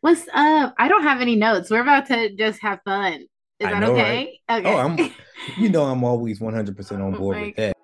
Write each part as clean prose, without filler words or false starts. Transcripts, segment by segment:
What's up? I don't have any notes. We're about to just have fun. Is I that know, right? okay? Oh, Okay. I'm always 100% on Oh board with my. that.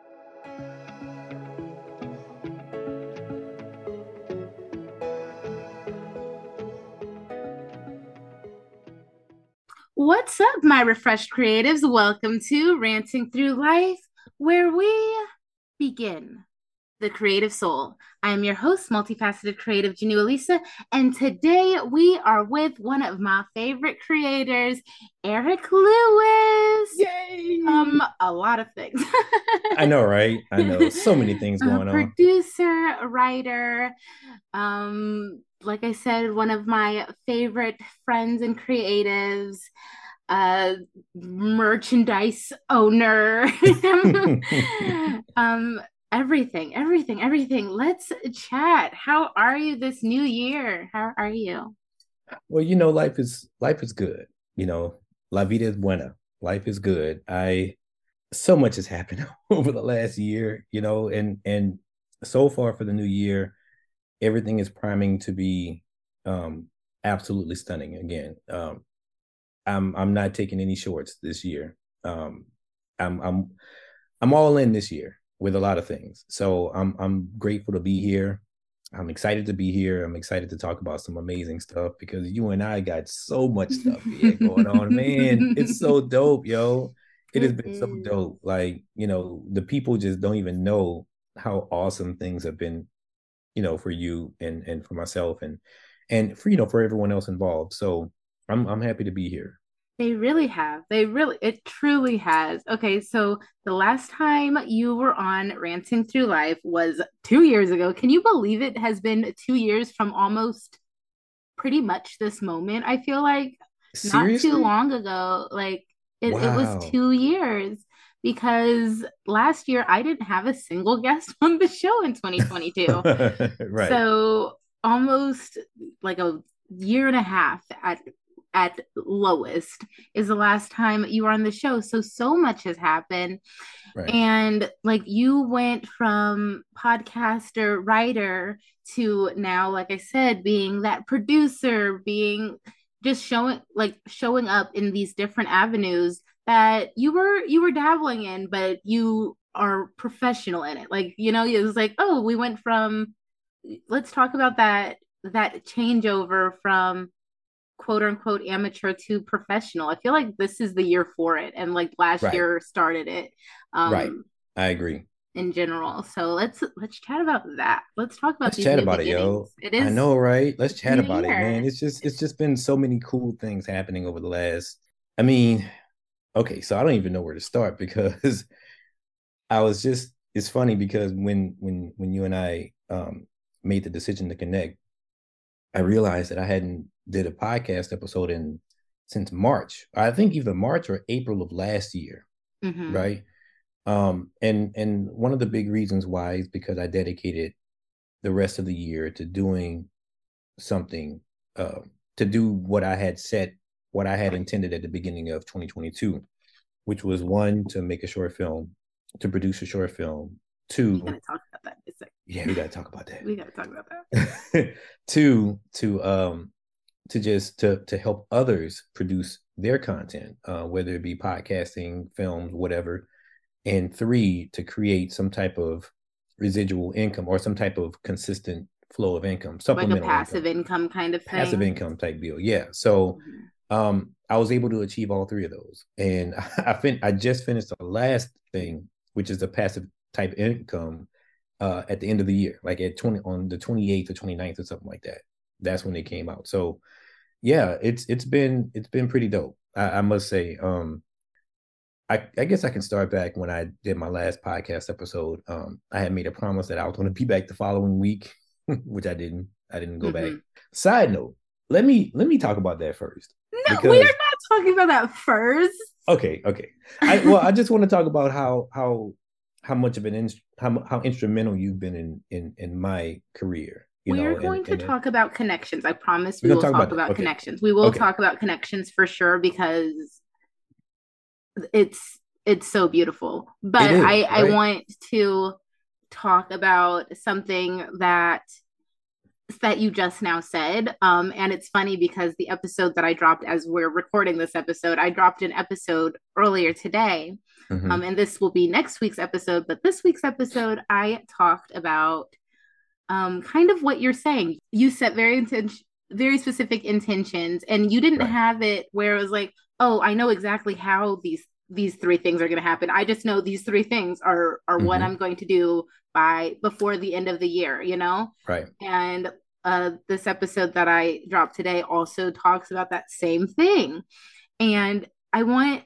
What's up, my refreshed creatives? Welcome to Ranting Through Life, where we begin the creative soul. I am your host, multifaceted creative Janu Elisa, and today we are with one of my favorite creators, Eric Lewis. Yay! A lot of things. I know, right? I know. So many things A going on. producer, a writer, like I said, one of my favorite friends and creatives, uh, merchandise owner, um, everything. Let's chat. How are you this new year? How are you? Well, life is good. You know, La vida es buena. Life is good. I So much has happened over the last year, and so far for the new year, everything is priming to be um absolutely stunning again. I'm not taking any shorts this year. Um, I'm I'm all in this year with a lot of things. So I'm grateful to be here. I'm excited to be here. I'm excited to talk about some amazing stuff because you and I got so much stuff here going on. Man, it's so dope, yo. It has It been so is. dope. Like, the people just don't even know how awesome things have been, for you and for myself and for for everyone else involved. So I'm happy to be here. They really have. It truly has. Okay, so the last time you were on Ranting Through Life was 2 years ago. Can you believe it has been 2 years from almost pretty much this moment? I feel like not too Seriously? long ago, like it was Wow. 2 years because last year I didn't have a single guest on the show in 2022. Right. So almost like a year and a half at lowest is the last time you were on the show. So much has happened. Right. And like you went from podcaster, writer to now, like I said, being that producer, being just showing up in these different avenues that you were dabbling in, but you are professional in it. Like, it was like, oh, we went from let's talk about that changeover from quote unquote amateur to professional. I feel like this is the year for it, and like last Right. year started it Right. um I agree. in general. So let's chat about that. Let's talk about Let's these chat new about it, beginnings. yo. It I is know, right? Let's a chat new about it, man. year. It's just been so many cool things happening over the last. I mean, okay, so I don't even know where to start because I was just it's funny because when you and I made the decision to connect, I realized that I hadn't did a podcast episode in since March. I think either March or April of last year, Mm-hmm. right? And one of the big reasons why is because I dedicated the rest of the year to doing something, uh, to do what I had intended at the beginning of 2022, which was one, to make a short film, to produce a short film. We gotta Two, talk about that in a second. yeah, we got to talk about We gotta talk about that. that. Two, to help others produce their content, whether it be podcasting, films, whatever. And three, to create some type of residual income or some type of consistent flow of income, Like a supplemental passive income, income kind of passive thing. income type deal. Yeah. So Mm-hmm. I was able to achieve all three of those. And I just finished the last thing, which is the passive type income, at the end of the year, like at 20 on the 28th or 29th or something like that. That's when they came out. So yeah, it's been pretty dope. I must say. I guess I can start back when I did my last podcast episode. I had made a promise that I was going to be back the following week, which I didn't. I didn't go back. Mm-hmm. Side note, let me talk about that first No, we because are not talking about that first. okay. I just want to talk about how much of how instrumental you've been in my career, We're and going to talk about connections. I promise we're we gonna will talk about talk that. about Okay, connections. We will okay, talk about connections for sure because it's so beautiful. it But I is I right. want to talk about something that that you just now said. And it's funny because the episode that I dropped as we're recording this episode, I dropped an episode earlier today. Mm-hmm. And this will be next week's episode. But this week's episode, I talked about kind of what you're saying. You set very specific intentions, and you didn't Right. have it where it was like, oh, I know exactly how these three things are going to happen. I just know these three things are what Mm-hmm. I'm going to do by before the end of the year, you know? Right. And this episode that I dropped today also talks about that same thing. And I want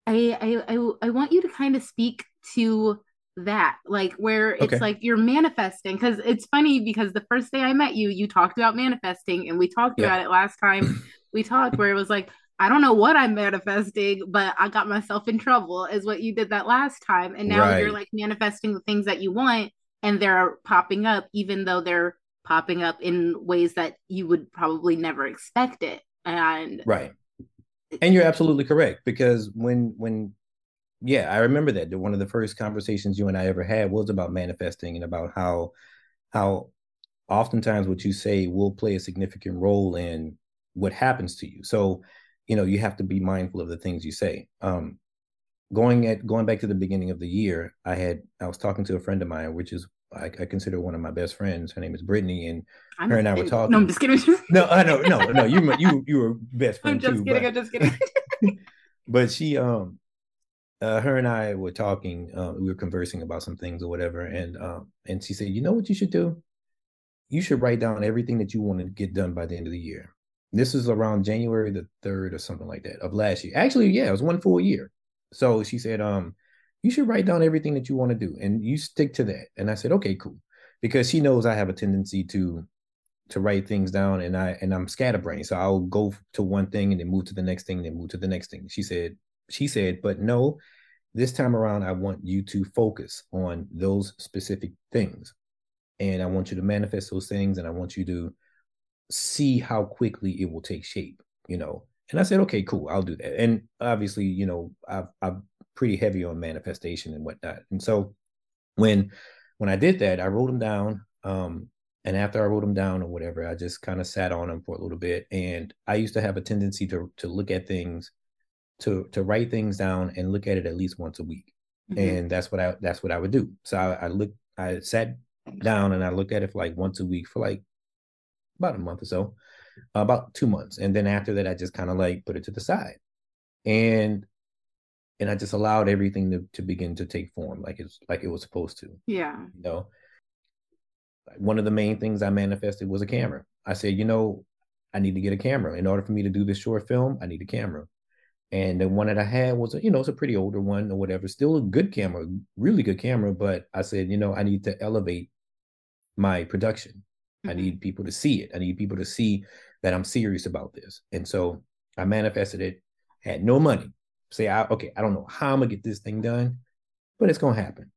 I want you to kind of speak to that, like where it's Okay. like you're manifesting. Because it's funny because the first day I met you, you talked about manifesting, and we talked Yeah. about it last time we talked, where it was like, I don't know what I'm manifesting, but I got myself in trouble, is what you did that last time. And now you're Right. like manifesting the things that you want, and they're popping up, even though they're popping up in ways that you would probably never expect it. And Right. And you're absolutely correct because when yeah, I remember that one of the first conversations you and I ever had was about manifesting and about how oftentimes what you say will play a significant role in what happens to you. So, you have to be mindful of the things you say. Going back to the beginning of the year, I was talking to a friend of mine, which is I consider one of my best friends. Her name is Brittany, and her I'm and I were no, I'm talking. just kidding. No, I know, no, you were best I'm friend just too, kidding. but I'm just kidding. but she her and I were talking. We were conversing about some things or whatever, and she said, "You know what you should do? You should write down everything that you want to get done by the end of the year." This is around January the 3rd or something like that of last year. Actually, yeah, it was one full year. So she said, you should write down everything that you want to do and you stick to that. And I said, okay, cool. Because she knows I have a tendency to write things down and I'm scatterbrained. So I'll go to one thing and then move to the next thing, and then move to the next thing. She said, but no, this time around, I want you to focus on those specific things. And I want you to manifest those things and I want you to see how quickly it will take shape. And I said, okay, cool, I'll do that. And obviously, I'm pretty heavy on manifestation and whatnot. And so when when I did that, I wrote them down. And after I wrote them down or whatever, I just kind of sat on them for a little bit. And I used to have a tendency to look at things, to write things down and look at it at least once a week. Mhm. And that's what I would do. So I sat down and I looked at it for like once a week for like about a month or so, about 2 months. And then after that, I just kind of like put it to the side. And and I just allowed everything to begin to take form like it was supposed to. Yeah. You know, one of the main things I manifested was a camera. I said, I need to get a camera. In order for me to do this short film, I need a camera. And the one that I had was, it's a pretty older one or whatever, still a good camera, really good camera. But I said, I need to elevate my production. I Mhm. need people to see it. I need people to see that I'm serious about this. And so I manifested it, had no money. Okay, I don't know how I'm gonna get this thing done, but it's gonna happen.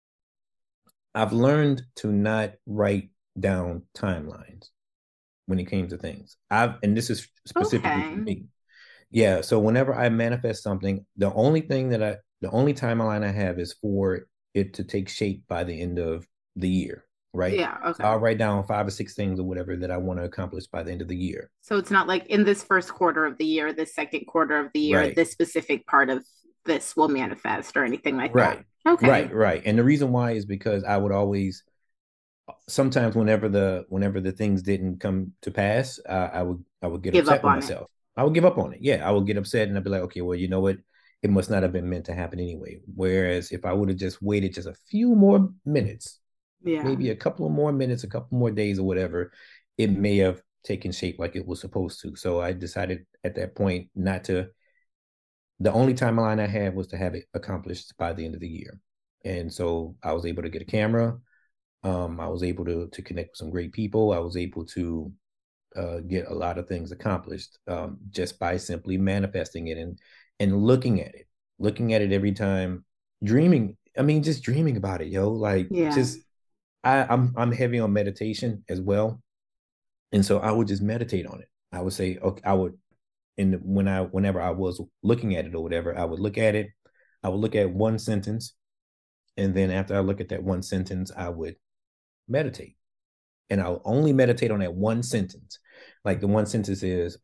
I've learned to not write down timelines when it came to things. And this is specifically for Okay. me. Yeah. So whenever I manifest something, the only timeline I have is for it to take shape by the end of the year. Right. Yeah. So Okay. I'll write down 5 or 6 things or whatever that I want to accomplish by the end of the year. So it's not like in this first quarter of the year, this second quarter of the year, Right. this specific part of this will manifest or anything like that. Right. Okay. Right. And the reason why is because I would always sometimes whenever the things didn't come to pass, I would get Give upset up with on it. myself. I would give up on it. Yeah, I would get upset and I'd be like, okay, well, you know what? It must not have been meant to happen anyway. Whereas if I would have just waited just a few more minutes, Yeah. maybe a couple of more minutes, a couple more days or whatever, it may have taken shape like it was supposed to. So I decided at that point not to. The only timeline I had was to have it accomplished by the end of the year. And so I was able to get a camera. I was able to connect with some great people. I was able to get a lot of things accomplished just by simply manifesting it and looking at it every time, dreaming. I mean, just dreaming about it, yo. Like Yeah. just I'm heavy on meditation as well, and so I would just meditate on it. I would say, okay, I would, and whenever I was looking at it or whatever, I would look at it. I would look at one sentence, and then after I look at that one sentence, I would meditate. and I'll only meditate on that one sentence. Like the one sentence is,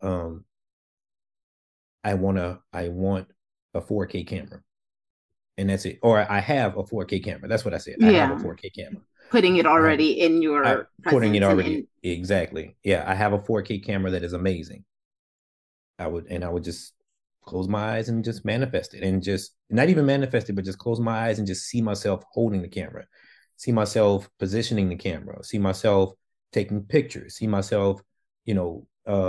I want a 4K camera, and that's it. Or I have a 4K camera. That's what I said. I have a Yeah. 4K camera. Putting it I have already in I your putting it presence and already in exactly. Yeah, I have a 4K camera that is amazing. I would just close my eyes and just manifest it, and just not even manifest it, but just close my eyes and just see myself holding the camera, see myself positioning the camera, see myself taking pictures, see myself, you know,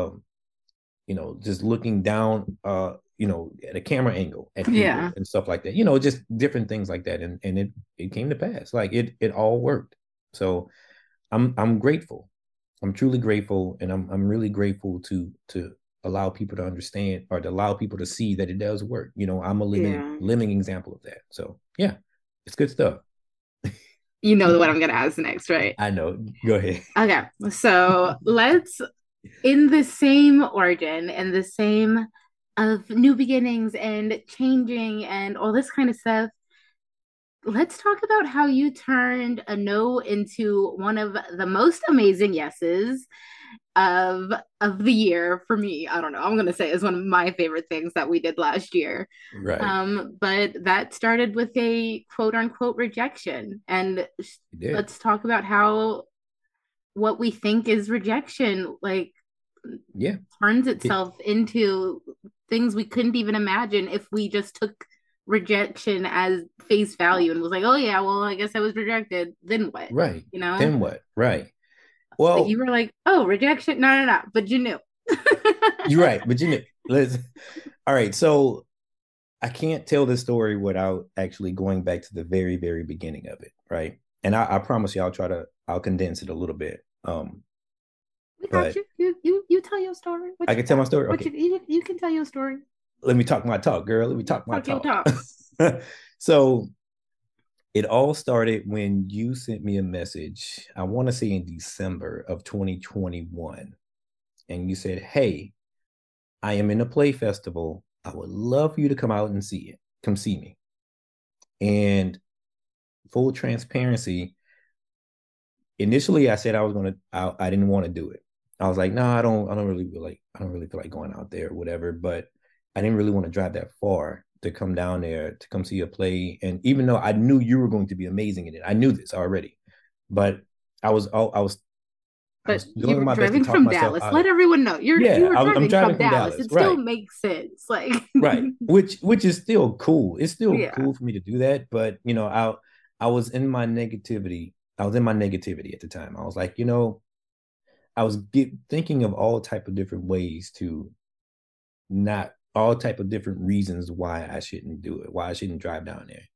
just looking down, at a camera angle at people yeah. and stuff like that. Just different things like that, and it came to pass. Like it all worked. So I'm grateful. I'm truly grateful, and I'm really grateful to allow people to understand, or to allow people to see that it does work. I'm a living Yeah. living example of that. So yeah, it's good stuff. You know what I'm gonna ask next, right? I know. Go ahead. Okay. So let's in the same origin and the same of new beginnings and changing and all this kind of stuff. Let's talk about how you turned a no into one of the most amazing yeses of the year for me. I don't know. I'm gonna say is one of my favorite things that we did last year. Right. But that started with a quote unquote rejection. And You did. let's talk about how what we think is rejection like Yeah. turns It, itself into things we couldn't even imagine if we just took rejection as face value and was like, oh yeah, well, I guess I was rejected. Then what? right. You know? Then what? Right. But you Well, were like, oh, rejection? No, no, no. But you knew. you're right. But let's. All right. So I can't tell this story without actually going back to the very, very beginning of it, right? And I promise you, I'll condense it a little bit. We got But you. You tell your story. What I you can tell my got? story. What Okay, you can tell your story. let me talk my talk, girl. Let me talk my Talk your talk. talk. So it all started when you sent me a message. I want to say in December of 2021, and you said, "Hey, I am in a play festival. I would love for you to come out and see it. Come see me." And full transparency, initially I said I didn't want to do it. I was like, no, I don't really feel like going out there or whatever. But I didn't really want to drive that far to come down there to come see a play. And even though I knew you were going to be amazing in it, I knew this already. But I But was you doing were my best to driving talk from myself Dallas. out of Let it. everyone know you Yeah, were I'm driving driving from from Dallas. Dallas. It still Right. makes sense. Like, Right. Which is still cool. It's still yeah. cool for me to do that. But I was in my negativity. I was in my negativity at the time. I was like, I was thinking of all type of different ways to not all type of different reasons why I shouldn't do it, why I shouldn't drive down there.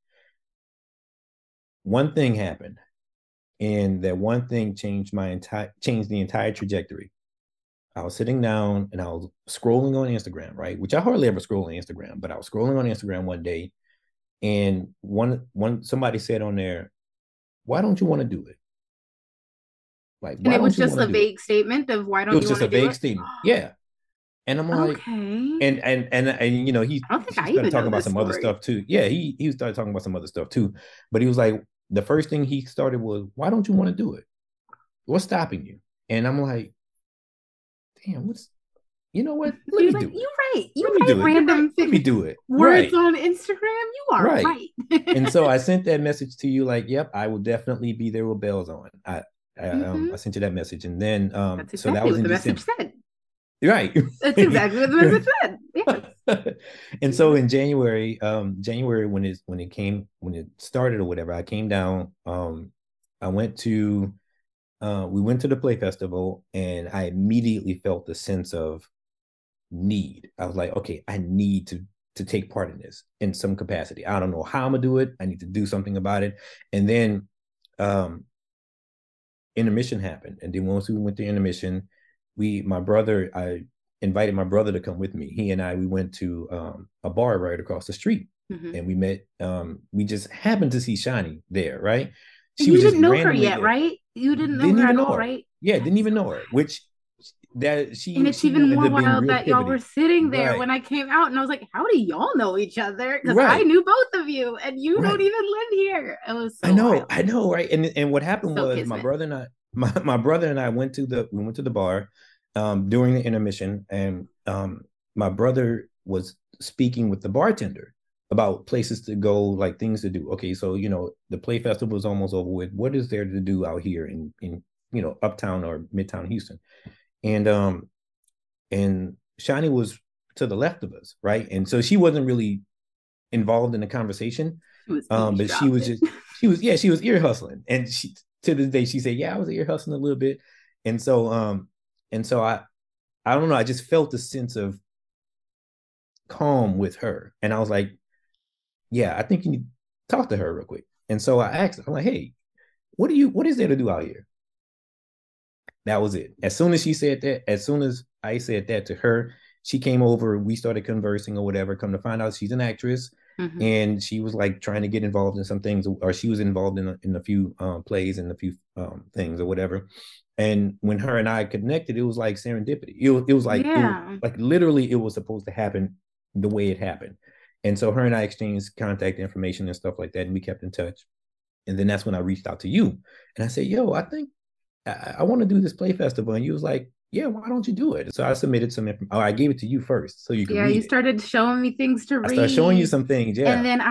One thing happened, and that one thing changed the entire trajectory. I was sitting down and I was scrolling on Instagram, right? Which I hardly ever scroll on Instagram, but I was scrolling on Instagram one day, and one somebody said on there, "Why don't you want to do it? Like, And why it was don't you just want to a do it?" vague statement of why It don't was you just want a to do vague it? statement. Yeah. And I'm like, Okay. and I don't think he I started even talking know about this some other story. stuff too. Yeah, he started talking about some other stuff too. But he was like, the first thing he started was, "Why don't you want to do it? What's stopping you?" And I'm like, damn, you know what? Let You're me like, do it. you Let me write do it. You're right. random Let me do it. words Right. on Instagram. You are Right. right. And so I sent that message to you, like, yep, I will definitely be there with bells on. I hmm sent you that message, and then That's so that exactly was what in the message December. said. Right. That's exactly what the message said. Yes. And so in January when it started or whatever, I came down. I went to we went to the play festival, and I immediately felt the sense of need. I was like, okay, I need to take part in this in some capacity. I don't know how I'm gonna do it. I need to do something about it. And then um intermission happened. And then once we went to intermission, I invited my brother to come with me. He and we went to a bar right across the street, hmm and we met. We just happened to see Shani there, right? She was You just didn't know her randomly yet, there. right? You didn't know Didn't her even at know all, her. right? Yeah, didn't That's even so know her, wild. which that And it's she even more ended up being wild real that y'all were pivoty. sitting there Right, when I came out, and I was like, "How do y'all know each other?" Because I right, knew both of you, and you don't right. even live here. It was so wild. I know, right? And what happened So was kismet. my brother and I went to the bar during the intermission, and my brother was speaking with the bartender about places to go, like things to do. Okay, so the play festival is almost over with. What is there to do out here in uptown or midtown Houston? And Shani was to the left of us, right? And so she wasn't really involved in the conversation. She was But she was eavesdropping. just she was ear hustling. And she to this day she said, yeah, I was ear hustling a little bit. And so I don't know, I just felt a sense of calm with her. And I was like, yeah, I think you need to talk to her real quick. And so I asked her, I'm like, hey, what is there to do out here? That was it. As soon as she said that, as soon as I said that to her, she came over, we started conversing or whatever. Come to find out she's an actress, Mm-hmm. and she was like trying to get involved in some things, or she was involved in a few plays and a few things or whatever. And when her and I connected, it was like serendipity. Yeah. like literally it was supposed to happen the way it happened. And so her and I exchanged contact information and stuff like that, and we kept in touch. And then that's when I reached out to you, and I said, "Yo, I think I want to do this play festival." And you was like, yeah, why don't you do it? So I submitted some information. Oh, I gave it to you first so you could Yeah, read you it. started showing me things to I started showing you read. some things. And Yeah. then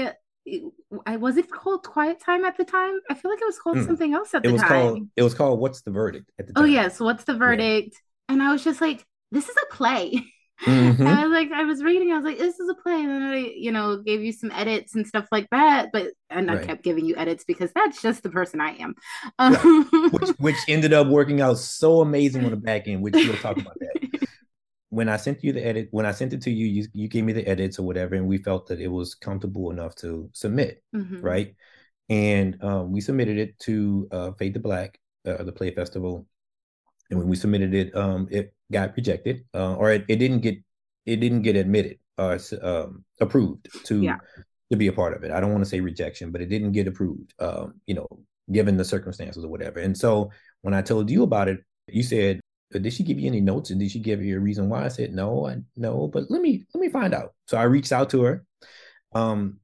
I was it called Quiet Time at the time? I feel like it was called Mm. something else at the time. It was called What's the Verdict at the Oh time. yes, what's the Yeah. verdict? And I was just like, this is a play. Mm-hmm. I was reading, I was like, this is a play. And then gave you some edits and stuff like that. And I Right. kept giving you edits because that's just the person I am. Right. Um, Which ended up working out so amazing on the back end, which we'll talk about that. When I sent you the edit, when I sent it to you, you gave me the edits or whatever, and we felt that it was comfortable enough to submit, Mhm. right? And we submitted it to Fade to Black, the play festival. And when we submitted it, it got rejected, or it didn't get admitted or approved Yeah. to be a part of it. I don't want to say rejection, but it didn't get approved. Given the circumstances or whatever. And so when I told you about it, you said, "Did she give you any notes? And did she give you a reason why?" I said, "No, no, but let me find out." So I reached out to her. Um,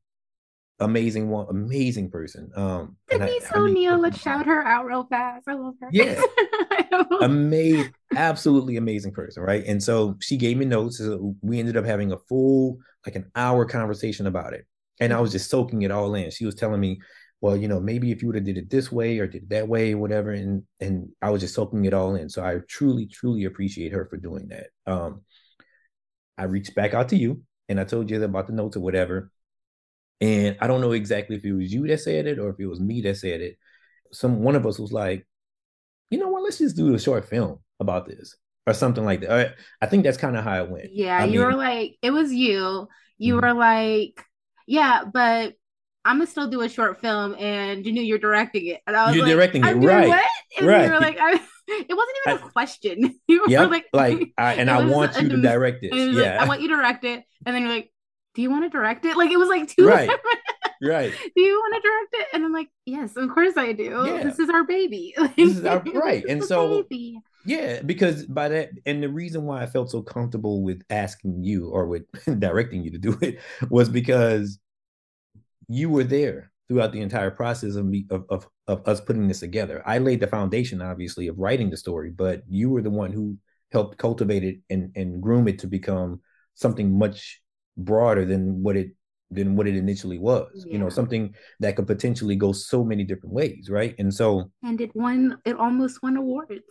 amazing person. And Denise her name O'Neill, slips let's my mind. shout her out real fast. I love her. Yeah, amazing, absolutely amazing person, right? And so she gave me notes. So we ended up having a full, like, an hour conversation about it, and I was just soaking it all in. She was telling me, well, maybe if you would have did it this way or did it that way, or whatever, and I was just soaking it all in. So I truly appreciate her for doing that. I reached back out to you, and I told you about the notes or whatever, and I don't know exactly if it was you that said it or if it was me that said it. One of us was like, you know what, let's just do a short film about this or something like that. I think that's kind of how it went. Yeah, I you were mean, like, it was you. You mhm. were like, yeah, but I'm gonna still do a short film, and you knew you're directing it. And I was You're like, directing it, I'm doing right? what? And you Right. were like, it wasn't even I, a question. You were yep. like, Like I it was want you to direct and this. he was like, I Yeah. want you to direct it. And then you're like, do you want to direct it? Like it was like two Right. different. Right. Do you want to direct it? And I'm like, yes, of course I do. Yeah. This is our baby. Like, This is our this right. is And the so baby. yeah, because by that, and the reason why I felt so comfortable with asking you or with directing you to do it was because you were there throughout the entire process of me of us putting this together. I laid the foundation, obviously, of writing the story, but you were the one who helped cultivate it and groom it to become something much broader than what it initially was. Yeah. Something that could potentially go so many different ways, right? And so And it almost won awards.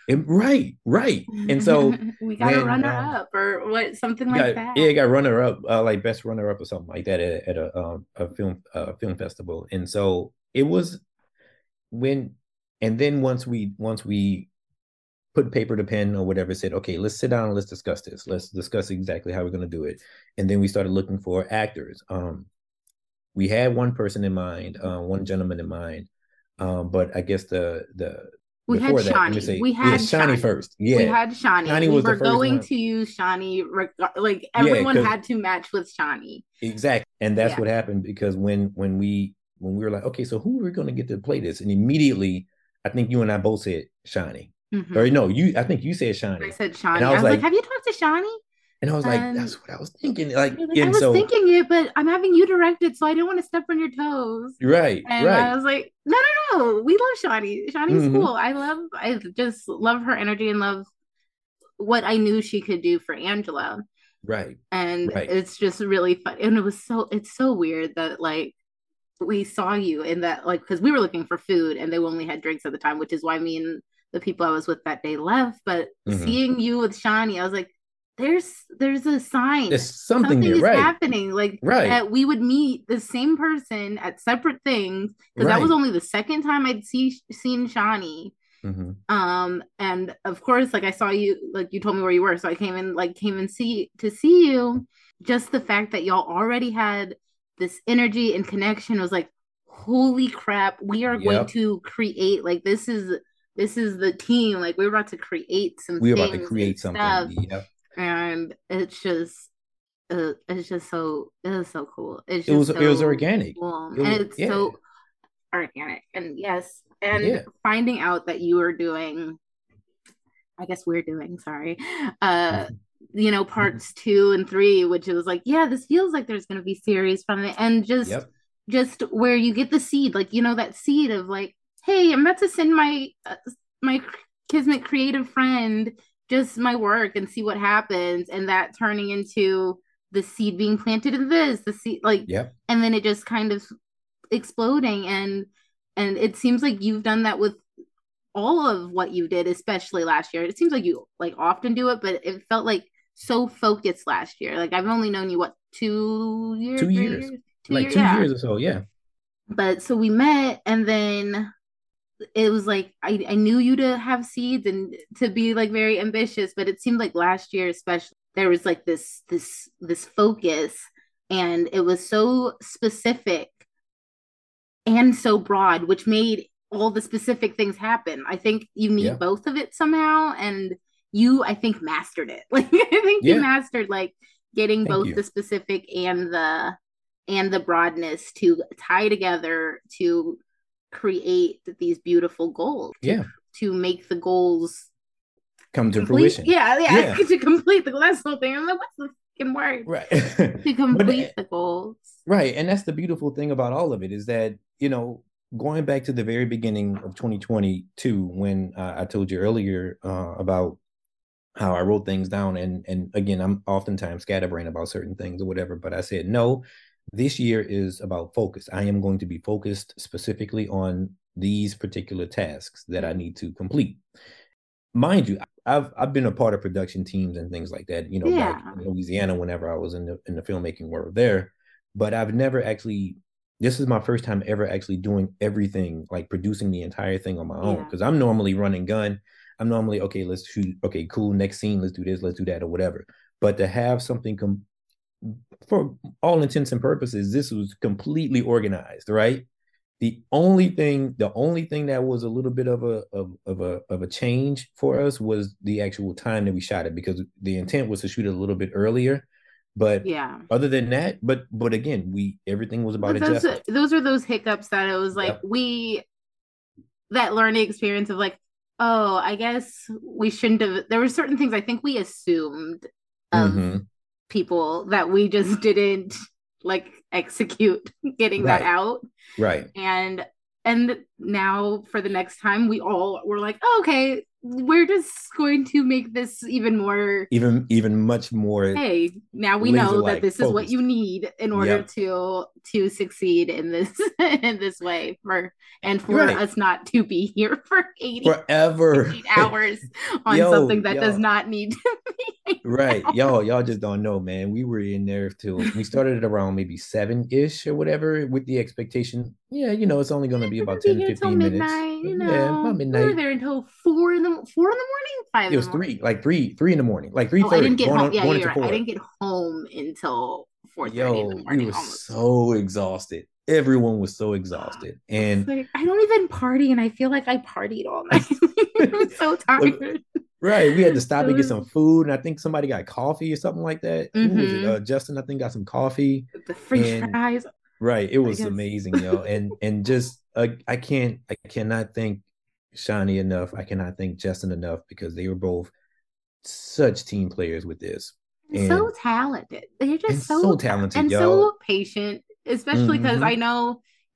right. And so We got a when runner up or what, something you like got yeah, that. you got runner up, like best runner up or something like that at a film festival. And so it was when, and then once we put paper to pen or whatever, said, okay, let's sit down and let's discuss this. Let's discuss exactly how we're going to do it. And then we started looking for actors. We had one person in mind, one gentleman in mind. But I guess the We had before that, let me Shawnee. say, We yeah, had Shawnee Shawney. first. We Yeah, had Shawney. Shawnee We was the were first going one. to use Shawney. Like Yeah, everyone because had to match with Shawney. exactly, and that's Yeah. what happened because when we were like, okay, so who are we going to get to play this? And immediately, I think you and I both said Shawnee, or Hmm. no, you I think you said I Shawnee, said and Shawney. I was like, have you talked to Shawney? I was like, And that's what I was thinking. Like, you're like, I and was thinking so it, but I'm having you direct it, so I don't want to step on your toes. And I right, was like, no, no, we love Shawnee. Shawnee's Hmm. cool. I just love her energy and love what I knew she could do for Angela. Right. And Right. it's just really fun. And it's so weird that like we saw you in that, like, because we were looking for food and they only had drinks at the time, which is why me and the people I was with that day left. But Hmm. seeing you with Shawnee, I was like, there's a sign. There's something Something there. is Right. happening. Like Right. that we would meet the same person at separate things. Because that was Right. only the second time seen Shawnee. Hmm. And of course, like I saw you, like you told me where you were. So I came and see you. Just the fact that y'all already had this energy and connection was like, holy crap, we are going Yep. to create, like, this is the team. Like we're about to create some We're about to things and create something. stuff. Yep. And it's just so it was so cool. It's It was just it was so organic. cool. It And was it's yeah. so organic. And yes, and Yeah. finding out that you were doing, I guess we're doing, sorry, uh, parts 2 and 3, which is like, yeah, this feels like there's gonna be series from it, and Yep. just where you get the seed, like that seed of like, hey, I'm about to send my Kismet creative friend just my work and see what happens, and that turning into the seed being planted in the seed, like, Yep. and then it just kind of exploding, and it seems like you've done that with all of what you did, especially last year. It seems like you like often do it, but it felt like so focused last year. Like I've only known you what, 2 years, 2 years. 3 years, two Like years, two yeah. years or so. Yeah. But so we met, and then it was like I knew you to have seeds and to be like very ambitious, but it seemed like last year, especially, there was like this focus, and it was so specific and so broad, which made all the specific things happen. I think you need Yeah. both of it somehow, and you, I think, mastered it. Like I think you Yeah. mastered like getting Thank both you. the specific and the broadness to tie together to create these beautiful goals, Yeah. to make the goals Come to complete. fruition. Yeah, yeah, Yeah. to complete the goal. That's the whole thing. I'm like, what's the fucking word? Right. To But complete the goals. right. And that's the beautiful thing about all of it is that, going back to the very beginning of 2022, when I told you earlier about how I wrote things down. And again, I'm oftentimes scatterbrained about certain things or whatever, but I said, no, this year is about focus. I am going to be focused specifically on these particular tasks that I need to complete. Mind you, I've been a part of production teams and things like that, back Yeah, in Louisiana whenever I was in the filmmaking world there. But I've never actually, this is my first time ever actually doing everything, like producing the entire thing on my own. yeah. Because I'm normally running gun. I'm normally, okay, let's shoot, okay, cool, next scene, let's do this, let's do that, or whatever. But to have something for all intents and purposes, this was completely organized, right? The only thing that was a little bit of a change for us was the actual time that we shot it, because the intent was to shoot it a little bit earlier. But Yeah. other than that, but again, we everything was about But those adjustment. those are those hiccups that it was like Yep. that learning experience of like, oh, I guess we shouldn't have. There were certain things I think we assumed of Hmm. people that we just didn't like execute getting that Right. out. Right. And now for the next time we all were like, oh, okay, we're just going to make this even more. Even much more Hey, now we laser know that like this is what you focused. need in order Yep. to succeed in this in this way, You're for right. us not to be here for 80 Forever. 8 hours on Yo, something that does yo. not need to be Right. out. Y'all just don't know, man. We were in there till we started at around maybe 7-ish or whatever, with the expectation, yeah, it's only gonna be We're about gonna be 10, here till 15 minutes. midnight, Yeah, about we were midnight. there until 4 in the morning, five It in the was morning. three in the morning, like three Oh, I thirty, didn't get going home. on Yeah, going you're into right. I four. didn't get home until 4:30 in the Yo, we morning were almost. so exhausted. Everyone was so exhausted. It's And like I don't even party, and I feel like I partied all night. I'm so look, tired. right, we had to stop It and get was some food, and I think somebody got coffee or something like that. Who was it? mm-hmm. Justin, I think, got some coffee. The French And fries, right, it I was guess. amazing, yo. And just I cannot thank Shawnee enough. I cannot thank Justin enough, because they were both such team players with this. So And talented. They're and just so so talented, and yo. so patient, especially because Hmm. I know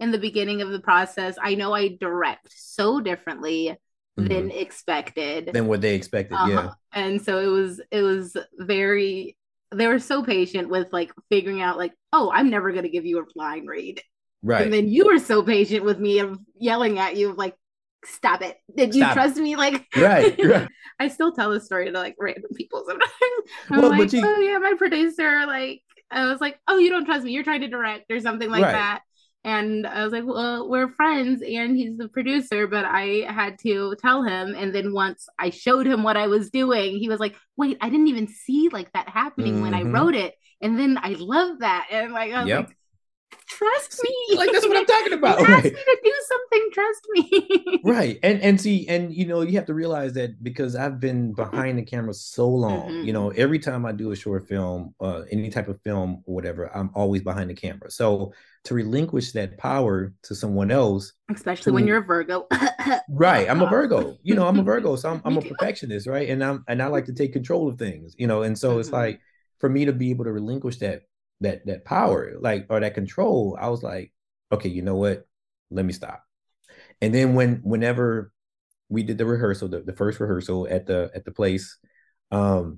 in the beginning of the process, I know I direct so differently Mm-hmm. than expected. Than what they expected. Yeah. And so it was very, they were so patient with like figuring out like, oh, I'm never gonna give you a line read. And Right. then you were so patient with me of yelling at you like, stop it. Did you Stop. trust me? Like Right. Right. I still tell the story to like random people sometimes. I'm Well, but like, you oh yeah, my producer, like I was like, oh, you don't trust me, you're trying to direct or something like right. that. And I was like, well, we're friends and he's the producer, but I had to tell him. And then once I showed him what I was doing, he was like, wait, I didn't even see like that happening when I Mm-hmm. wrote it. And then I love that. And like I was like, Yep. trust See, me. like that's what I'm talking You about. asked Right. me to do something, trust me. Right. And see, and you have to realize that because I've been behind the camera so long, Mm-hmm. every time I do a short film, any type of film or whatever, I'm always behind the camera. So to relinquish that power to someone else, Especially when to you're a Virgo. right, I'm a Virgo. I'm a Virgo, so I'm Me a too. perfectionist, right? And I like to take control of things, and so it's Mm-hmm. like for me to be able to relinquish that power, like or that control, I was like, okay, you know what? Let me stop. And then whenever we did the rehearsal, the first rehearsal at the place, um,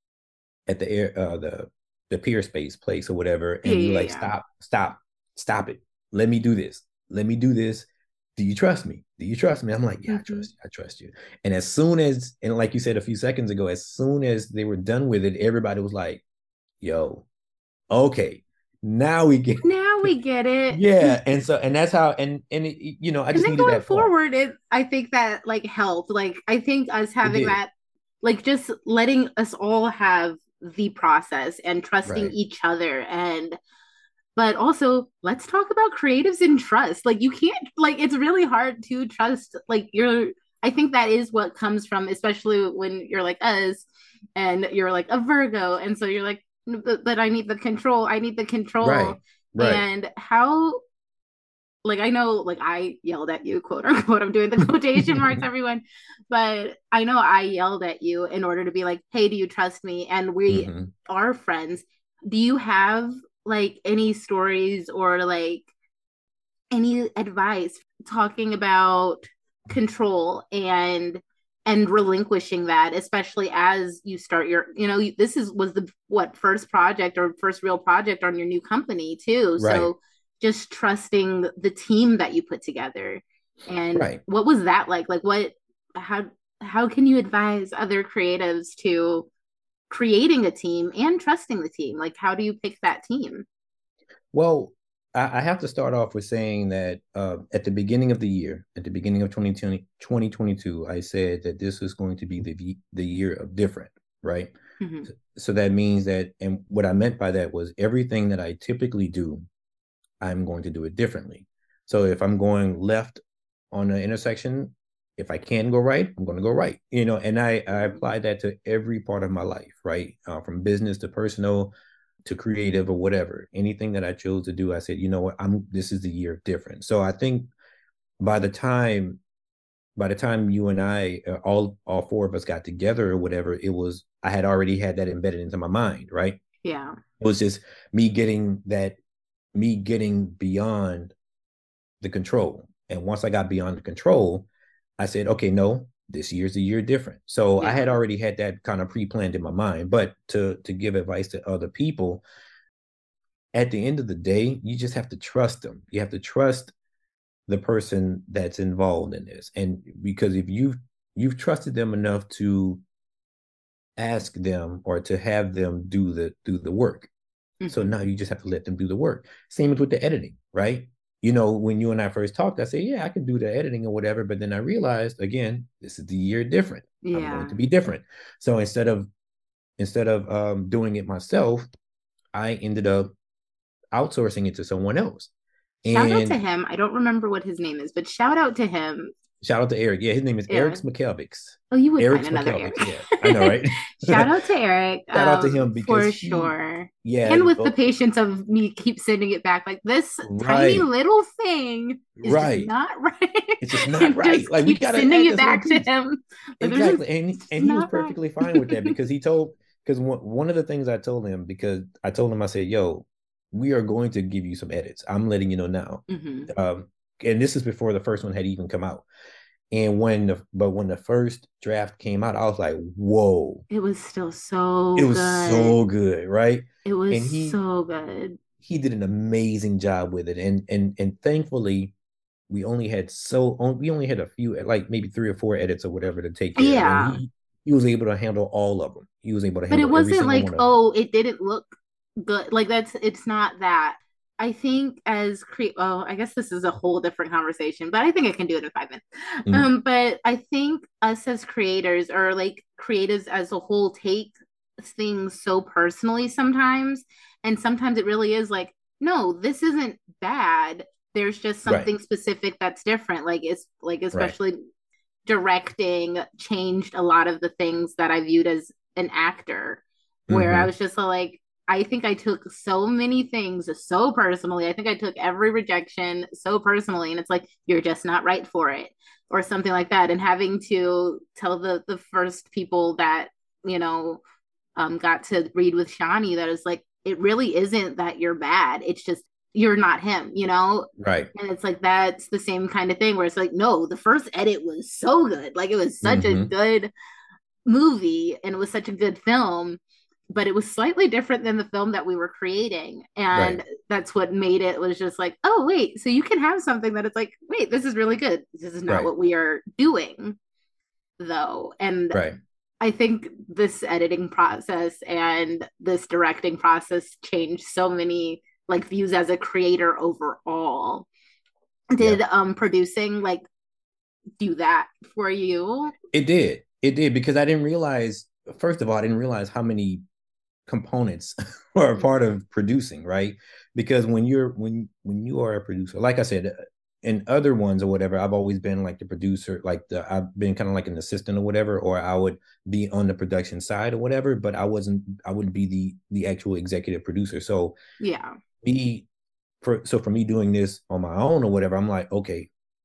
at the air the peer space place or whatever, Yeah, and you yeah, like yeah. stop it. Let me do this. Let me do this. Do you trust me? Do you trust me? I'm like, yeah, Mm-hmm. I trust you. And as soon as, and like you said a few seconds ago, as soon as they were done with it, everybody was like, yo, okay, now we get Now we get it. yeah. And so, and that's how, and I And just then needed going that part. forward, I think that like helped. Like I think us It having did. that, like just letting us all have the process and trusting Right. each other, and but also let's talk about creatives and trust. Like you can't, like it's really hard to trust like you're, I think that is what comes from, especially when you're like us and you're like a Virgo, and so you're like, but I need the control, I need the control. Right. Right. And how, like I know like I yelled at you, quote unquote, I'm doing the quotation marks, everyone, but I know I yelled at you in order to be like, hey, do you trust me? And we hmm are friends. Do you have like any stories or like any advice talking about control and relinquishing that, especially as you start your, this is was the what first project or first real project on your new company too, Right. so just trusting the team that you put together. And Right. what was that like what, how how can you advise other creatives to creating a team and trusting the team? Like how do you pick that team? Well, I have to start off with saying that at the beginning of the year, at the beginning of 2022, I said that this was going to be the year of different, right? Mm-hmm. So that means that, and what I meant by that was everything that I typically do, I'm going to do it differently. So if I'm going left on an intersection, if I can go right, I'm going to go right. And I applied that to every part of my life, right? From business to personal to creative or whatever. Anything that I chose to do, I said, you know what, this is the year of different. So I think by the time you and I, all four of us got together or whatever, I had already had that embedded into my mind, right? Yeah. It was just me getting beyond the control. And once I got beyond the control, I said, okay, no, this year's a year different. So I Yeah. had already had that kind of pre-planned in my mind. But to give advice to other people, at the end of the day, you just have to trust them. You have to trust the person that's involved in this. And because if you've trusted them enough to ask them or to have them do the work. So Mm-hmm. now you just have to let them do the work. Same as with the editing, right? When you and I first talked, I said, yeah, I can do the editing or whatever. But then I realized, again, this is the year different. I'm going Yeah. to be different. So instead of doing it myself, I ended up outsourcing it to someone else. Shout out to And him. I don't remember what his name is, but shout out to him. shout out to Eric. Yeah, his name is Eric Yeah. McKelvix. Oh, you would find Eric's another Eric. McKelvix. Yeah, I know, right? Shout out to Eric, Shout out to him because for sure. yeah, And with the patience of me keep sending it back, like this tiny right, little thing is just right. not right. It's just not And right. just Like we keep gotta sending add it this little back to piece. him. Like there's just Exactly. And it's and he was not right. perfectly fine with that because because one of the things I told him, because I told him, I said, yo, we are going to give you some edits. I'm letting you know now. Mm-hmm. Um, and this is before the first one had even come out. And when the first draft came out, I was like, whoa, It was still it so was so good. good, right? It was And so good. he did an amazing job with it. And thankfully we only had a few, like maybe 3 or 4 edits or whatever to take care of. And Yeah. he was able to handle all of them. He was able to But it handle every wasn't single like, one of them. oh, it didn't look good. Like it's not that. I think as create well, I guess this is a whole different conversation, but I think I can do it in 5 minutes. Mm-hmm. But I think us as creators or like creatives as a whole take things so personally sometimes. And sometimes it really is like, no, this isn't bad. There's just Right, something specific that's different. Like it's like right. especially directing changed a lot of the things that I viewed as an actor, where I Mm-hmm. was just like, I think I took so many things so personally. I think I took every rejection so personally, and it's like, you're just not right for it, or something like that. And having to tell the first people that, you know, got to read with Shawnee that is like, it really isn't that you're bad. It's just you're not him, you know? Right. And it's like that's the same kind of thing where it's like, no, the first edit was so good. Like it was such a Mm-hmm. good movie and it was such a good film, but it was slightly different than the film that we were creating. Right. And that's what made it was just like, oh, wait, so you can have something that it's like, wait, this is really good. This is not Right. what we are doing, though. And Right. I think this editing process and this directing process changed so many like views as a creator overall. Did Yep. producing like do that for you? It did. It did because I didn't realize, first of all, I didn't realize how many components are a part of producing, right? Because when you are a producer, like I said, in other ones or whatever, I've always been like the producer, like the I've been kind of like an assistant or whatever, or I would be on the production side or whatever, but I wouldn't be the actual executive producer. So Yeah. me for me doing this on my own or whatever, I'm like, okay,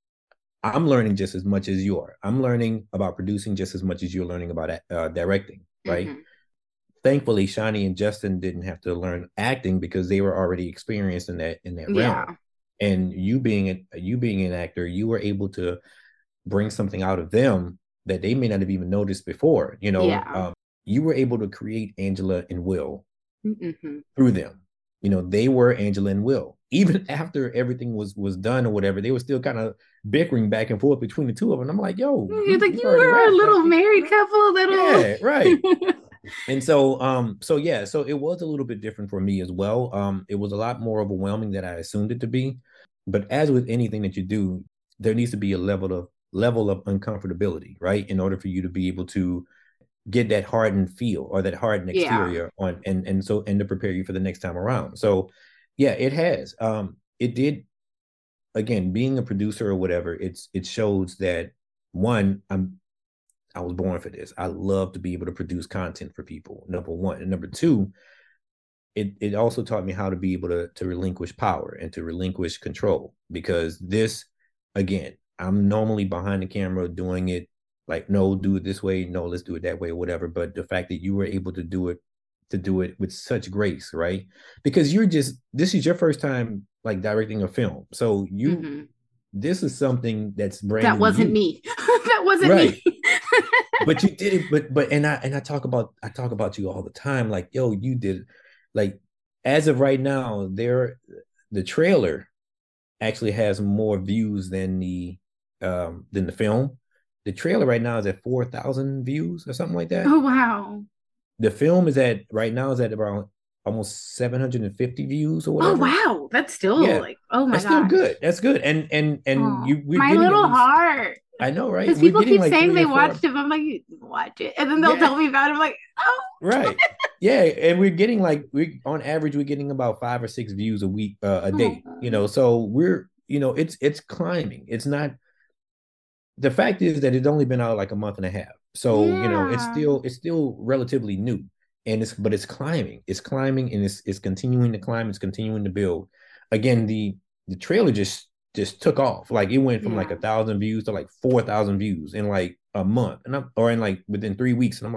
I'm learning just as much as you are. I'm learning about producing just as much as you're learning about directing, right? Mm-hmm. Thankfully, Shani and Justin didn't have to learn acting because they were already experienced in that realm. Yeah. And you being an actor, you were able to bring something out of them that they may not have even noticed before. Yeah. You were able to create Angela and Will Mm-hmm. through them. They were Angela and Will. Even after everything was done or whatever, they were still kind of bickering back and forth between the two of them. I'm like, yo, You're like, we've you already were a wrapped that. little married couple, little. Yeah, right. And so yeah, so it was a little bit different for me as well. It was a lot more overwhelming than I assumed it to be. But as with anything that you do, there needs to be a level of uncomfortability, right? In order for you to be able to get that hardened feel or that hardened Yeah. exterior on and to prepare you for the next time around. So yeah, it has. It did, again, being a producer or whatever, it shows that one, I was born for this. I love to be able to produce content for people, number one. And number two, it also taught me how to be able to relinquish power and to relinquish control. Because this, again, I'm normally behind the camera doing it like, no, do it this way, no, let's do it that way, or whatever. But the fact that you were able to do it with such grace, right? Because this is your first time like directing a film. So Mm-hmm. this is something that's brand That new to wasn't you. me. That wasn't me. Right. But you did it, but and I talk about you all the time, like, yo, you did, like, as of right now, the trailer actually has more views than the film. The trailer right now is at 4,000 views or something like that. Oh wow. The film is at around almost 750 views or Oh whatever. wow. That's still Yeah, like, oh my that's still gosh. good. That's good. And Oh, you we're my getting at little least, heart. I know, right? Because We're people getting keep like saying three they or four. watched it. But I'm like, you watch it. And then they'll Yeah, tell me about it. I'm like, oh. right. Yeah, and we're getting like we on average we're getting about 5 or 6 views a week, a day. Oh. So we're it's climbing. It's not, the fact is that it's only been out like a month and a half. So, Yeah. it's still relatively new. And it's climbing. It's climbing and it's continuing to climb, it's continuing to build. Again, the trailer just took off. Like it went from like Yeah. 1,000 views to like 4,000 views in like a month. Or in like within 3 weeks. And I'm like,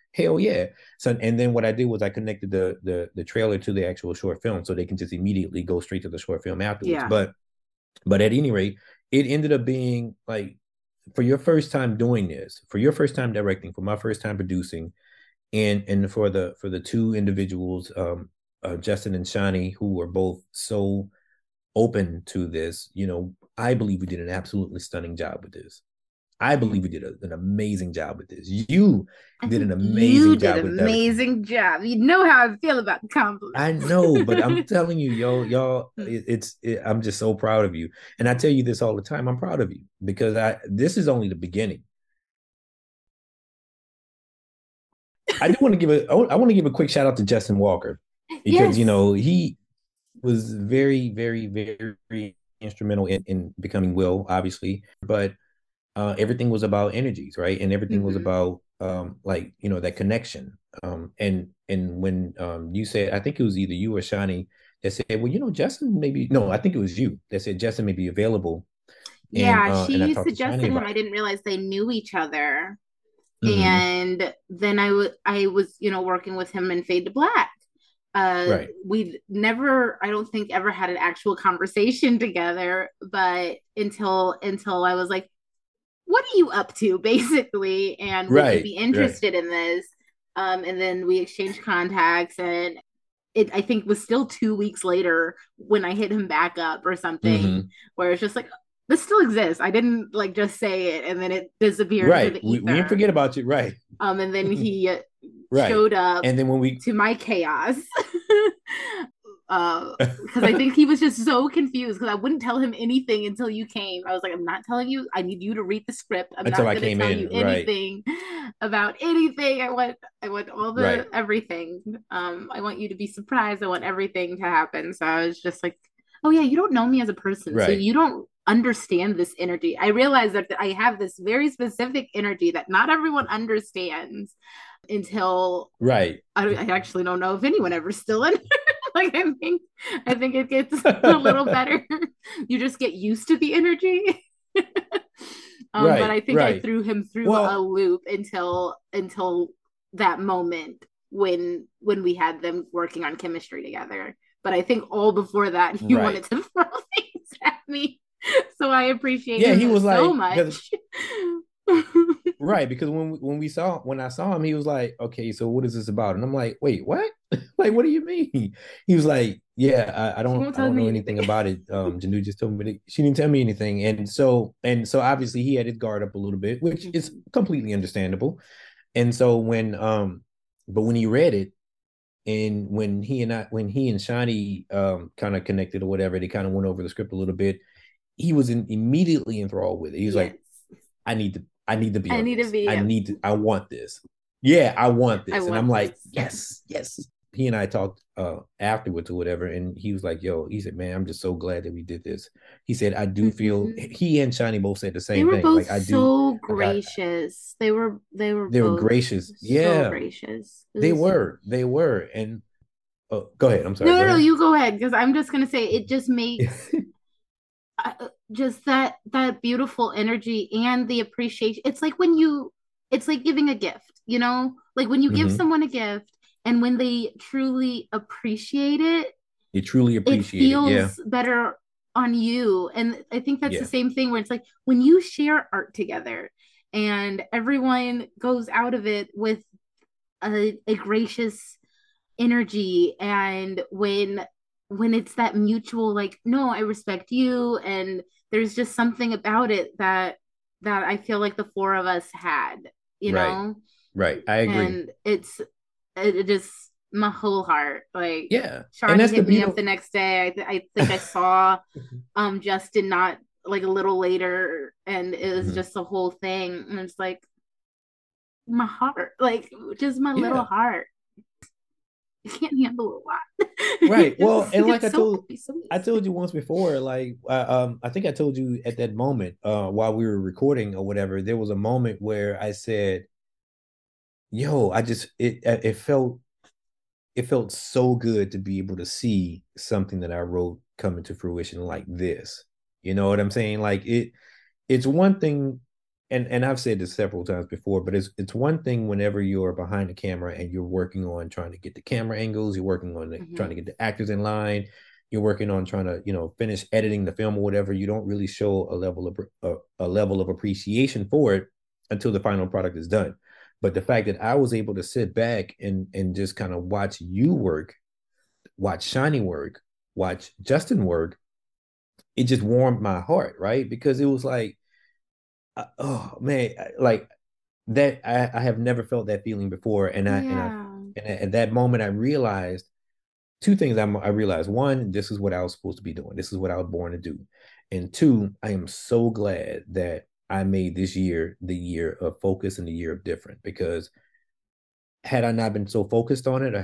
Hell yeah. So and then what I did was I connected the trailer to the actual short film so they can just immediately go straight to the short film afterwards. Yeah. But at any rate, it ended up being like for your first time doing this, for your first time directing, for my first time producing, and for the two individuals, Justin and Shani, who were both so open to this, you know, I believe we did an absolutely stunning job with this. I believe we did an amazing job with this. You I did an think you amazing did job an with everything. amazing job. You know how I feel about I compliments. know, but I'm telling you, y'all, I'm just so proud of you. And I tell you this all the time. I'm proud of you because this is only the beginning. I do want to I want to give a quick shout out to Justin Walker because you Yes. know he was very, very, very instrumental in becoming Will, obviously. But everything was about energies, right? And everything was Mm-hmm. about like you know that connection. And when you said, I think it was either you or Shani that said, well, you know, Justin maybe no, I think it was you that said Justin may be available, Yeah, and I she talked to Shani suggested him. about I didn't realize they knew each other. it. And then I was, working with him in Fade to Black. Right, We'd never, I don't think, ever had an actual conversation together, but until I was like, what are you up to, basically? And would you right, be right. interested in this? And then we exchanged contacts, and it, I think, was still 2 weeks later when I hit him back up or something, Hmm. where it's just like, this still exists. I didn't like just say it and then it disappeared into Right. the We didn't ether. forget about you. Right. And then he Right. showed up And then when we to my chaos. Because I think he was just so confused because I wouldn't tell him anything until you came. I was like, I'm not telling you. I need you to read the script. I'm until not I gonna came tell you in. Right. anything about anything. I want all the Right. everything. I want you to be surprised. I want everything to happen. So I was just like, oh yeah, you don't know me as a person, so Right. you don't understand this energy. I realize that I have this very specific energy that not everyone understands until Right. I actually don't know if anyone ever still in. Like I think it gets a little better. You just get used to the energy. But Right. I think I Right. threw him through a Well, loop until that moment when we had them working on chemistry together. But I think all before that he right. wanted to throw things at me. So I appreciate Yeah, him he was so like because much. right because when I saw him, he was like, okay, so what is this about? And I'm like, wait, what? Like, what do you mean? He was like, yeah, She won't I tell don't know me anything anything. about it. Janu just told me that she didn't tell me anything, and so obviously he had his guard up a little bit, which is completely understandable. And so but when he read it, and when he and Shani kind of connected or whatever, they kind of went over the script a little bit. He was immediately enthralled with it. He was Yes. like, I need to be I on need to this. be I want this. Yeah, I want I this. And I'm want this. like, yes, yes. He and I talked afterwards or whatever, and he was like, yo, he said, man, I'm just so glad that we did this. He said, I do feel Mhm. he and Shiny both said the They same were thing. both Like I do, so like I gracious. They were they were both gracious. so Yeah, gracious. It was they were. And oh, go ahead. I'm sorry. no, Go no, no. ahead. You go ahead because I'm just gonna say it just makes just that beautiful energy and the appreciation. It's like giving a gift, like when you give Hmm. someone a gift and when they truly appreciate it, You truly it appreciate it. Yeah, feels better on you. And I think that's the yeah, same thing where it's like when you share art together and everyone goes out of it with a gracious energy, and when it's that mutual, like, no, I respect you, and there's just something about it that I feel like the four of us had, you right, know right. I agree. and it just my whole heart. Like, Yeah, and Shawnee that's the hit me up beautiful. the next day. I think I saw Justin not like a little later, and it was Mhm. just the whole thing. And it's like my heart, like just my little Yeah, heart. I can't handle a lot. right. It Well, just and like gets so happy so I told easily. you once before, like I think I told you at that moment, while we were recording or whatever, there was a moment where I said, "Yo, I just it felt so good to be able to see something that I wrote coming to fruition like this." You know what I'm saying? Like it's one thing. and I've said this several times before, but it's one thing whenever you're behind the camera and you're working on trying to get the camera angles, you're working on trying to get the actors in line, you're working on trying to finish editing the film or whatever. You don't really show a level of appreciation for it until the final product is done. But the fact that I was able to sit back and just kind of watch you work, watch Shani work, watch Justin work, it just warmed my heart, right? Because it was like, oh man, like that I have never felt that feeling before, Yeah. and at that moment I realized two things. I realized, one, this is what I was supposed to be doing. This is what I was born to do, and two, I am so glad that I made this year the year of focus and the year of different. Because had I not been so focused on it, or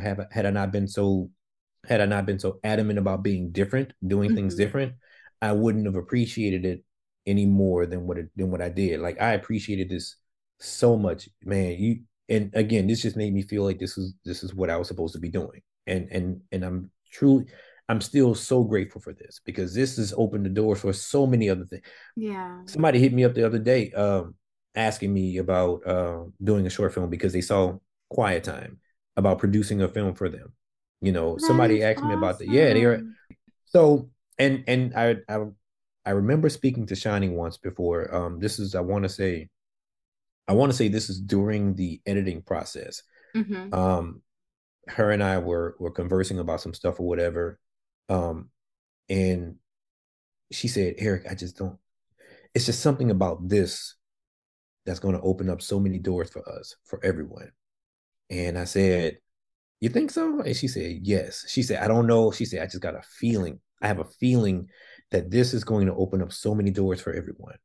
had I not been so adamant about being different, doing things Mm-hmm. different, I wouldn't have appreciated it any more than what I did. Like, I appreciated this so much, man. And again, this just made me feel like this is what I was supposed to be doing. And I'm still so grateful for this, because this has opened the doors for so many other things. Yeah. Somebody hit me up the other day, asking me about doing a short film because they saw Quiet Time, about producing a film for them. That Somebody is asked me about that. Yeah, they are. awesome. So, and I remember speaking to Shani once before. This is I want to say this is during the editing process. Mm-hmm. Um, her and I were conversing about some stuff or whatever. And she said, Eric, I just don't. It's just something about this that's going to open up so many doors for us, for everyone. And I said, you think so? And she said, yes. She said, I don't know. She said, I just got a feeling. I have a feeling that this is going to open up so many doors for everyone.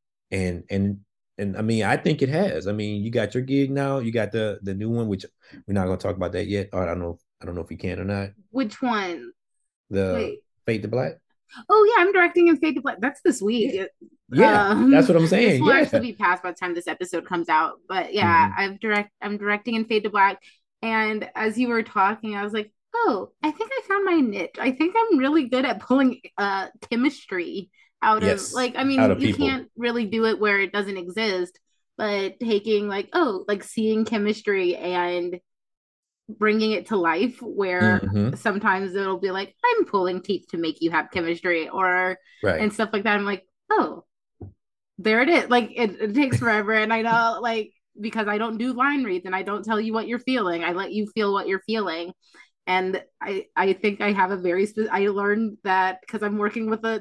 And I mean, I think it has. I mean, you got your gig now. You got the new one, which we're not going to talk about that yet. Or I don't know if we can or not. Which one? The Wait. Fade to Black. Oh yeah, I'm directing in Fade to Black. That's this week. Yeah, yeah. That's what I'm This saying. will actually Yeah. be passed by the time this episode comes out. But yeah, Mm-hmm. I'm directing in Fade to Black. And as you were talking, I was like, oh, I think I found my niche. I think I'm really good at pulling chemistry out of, Yes. like, I Out mean, of you people. can't really do it where it doesn't exist, but taking like, oh, like seeing chemistry and bringing it to life, where Mm-hmm. sometimes it'll be like, I'm pulling teeth to make you have chemistry, or Right. and stuff like that. I'm like, oh, there it is. Like it takes forever. And I know, like, because I don't do line reads and I don't tell you what you're feeling, I let you feel what you're feeling. And I think I have a I learned that because I'm working with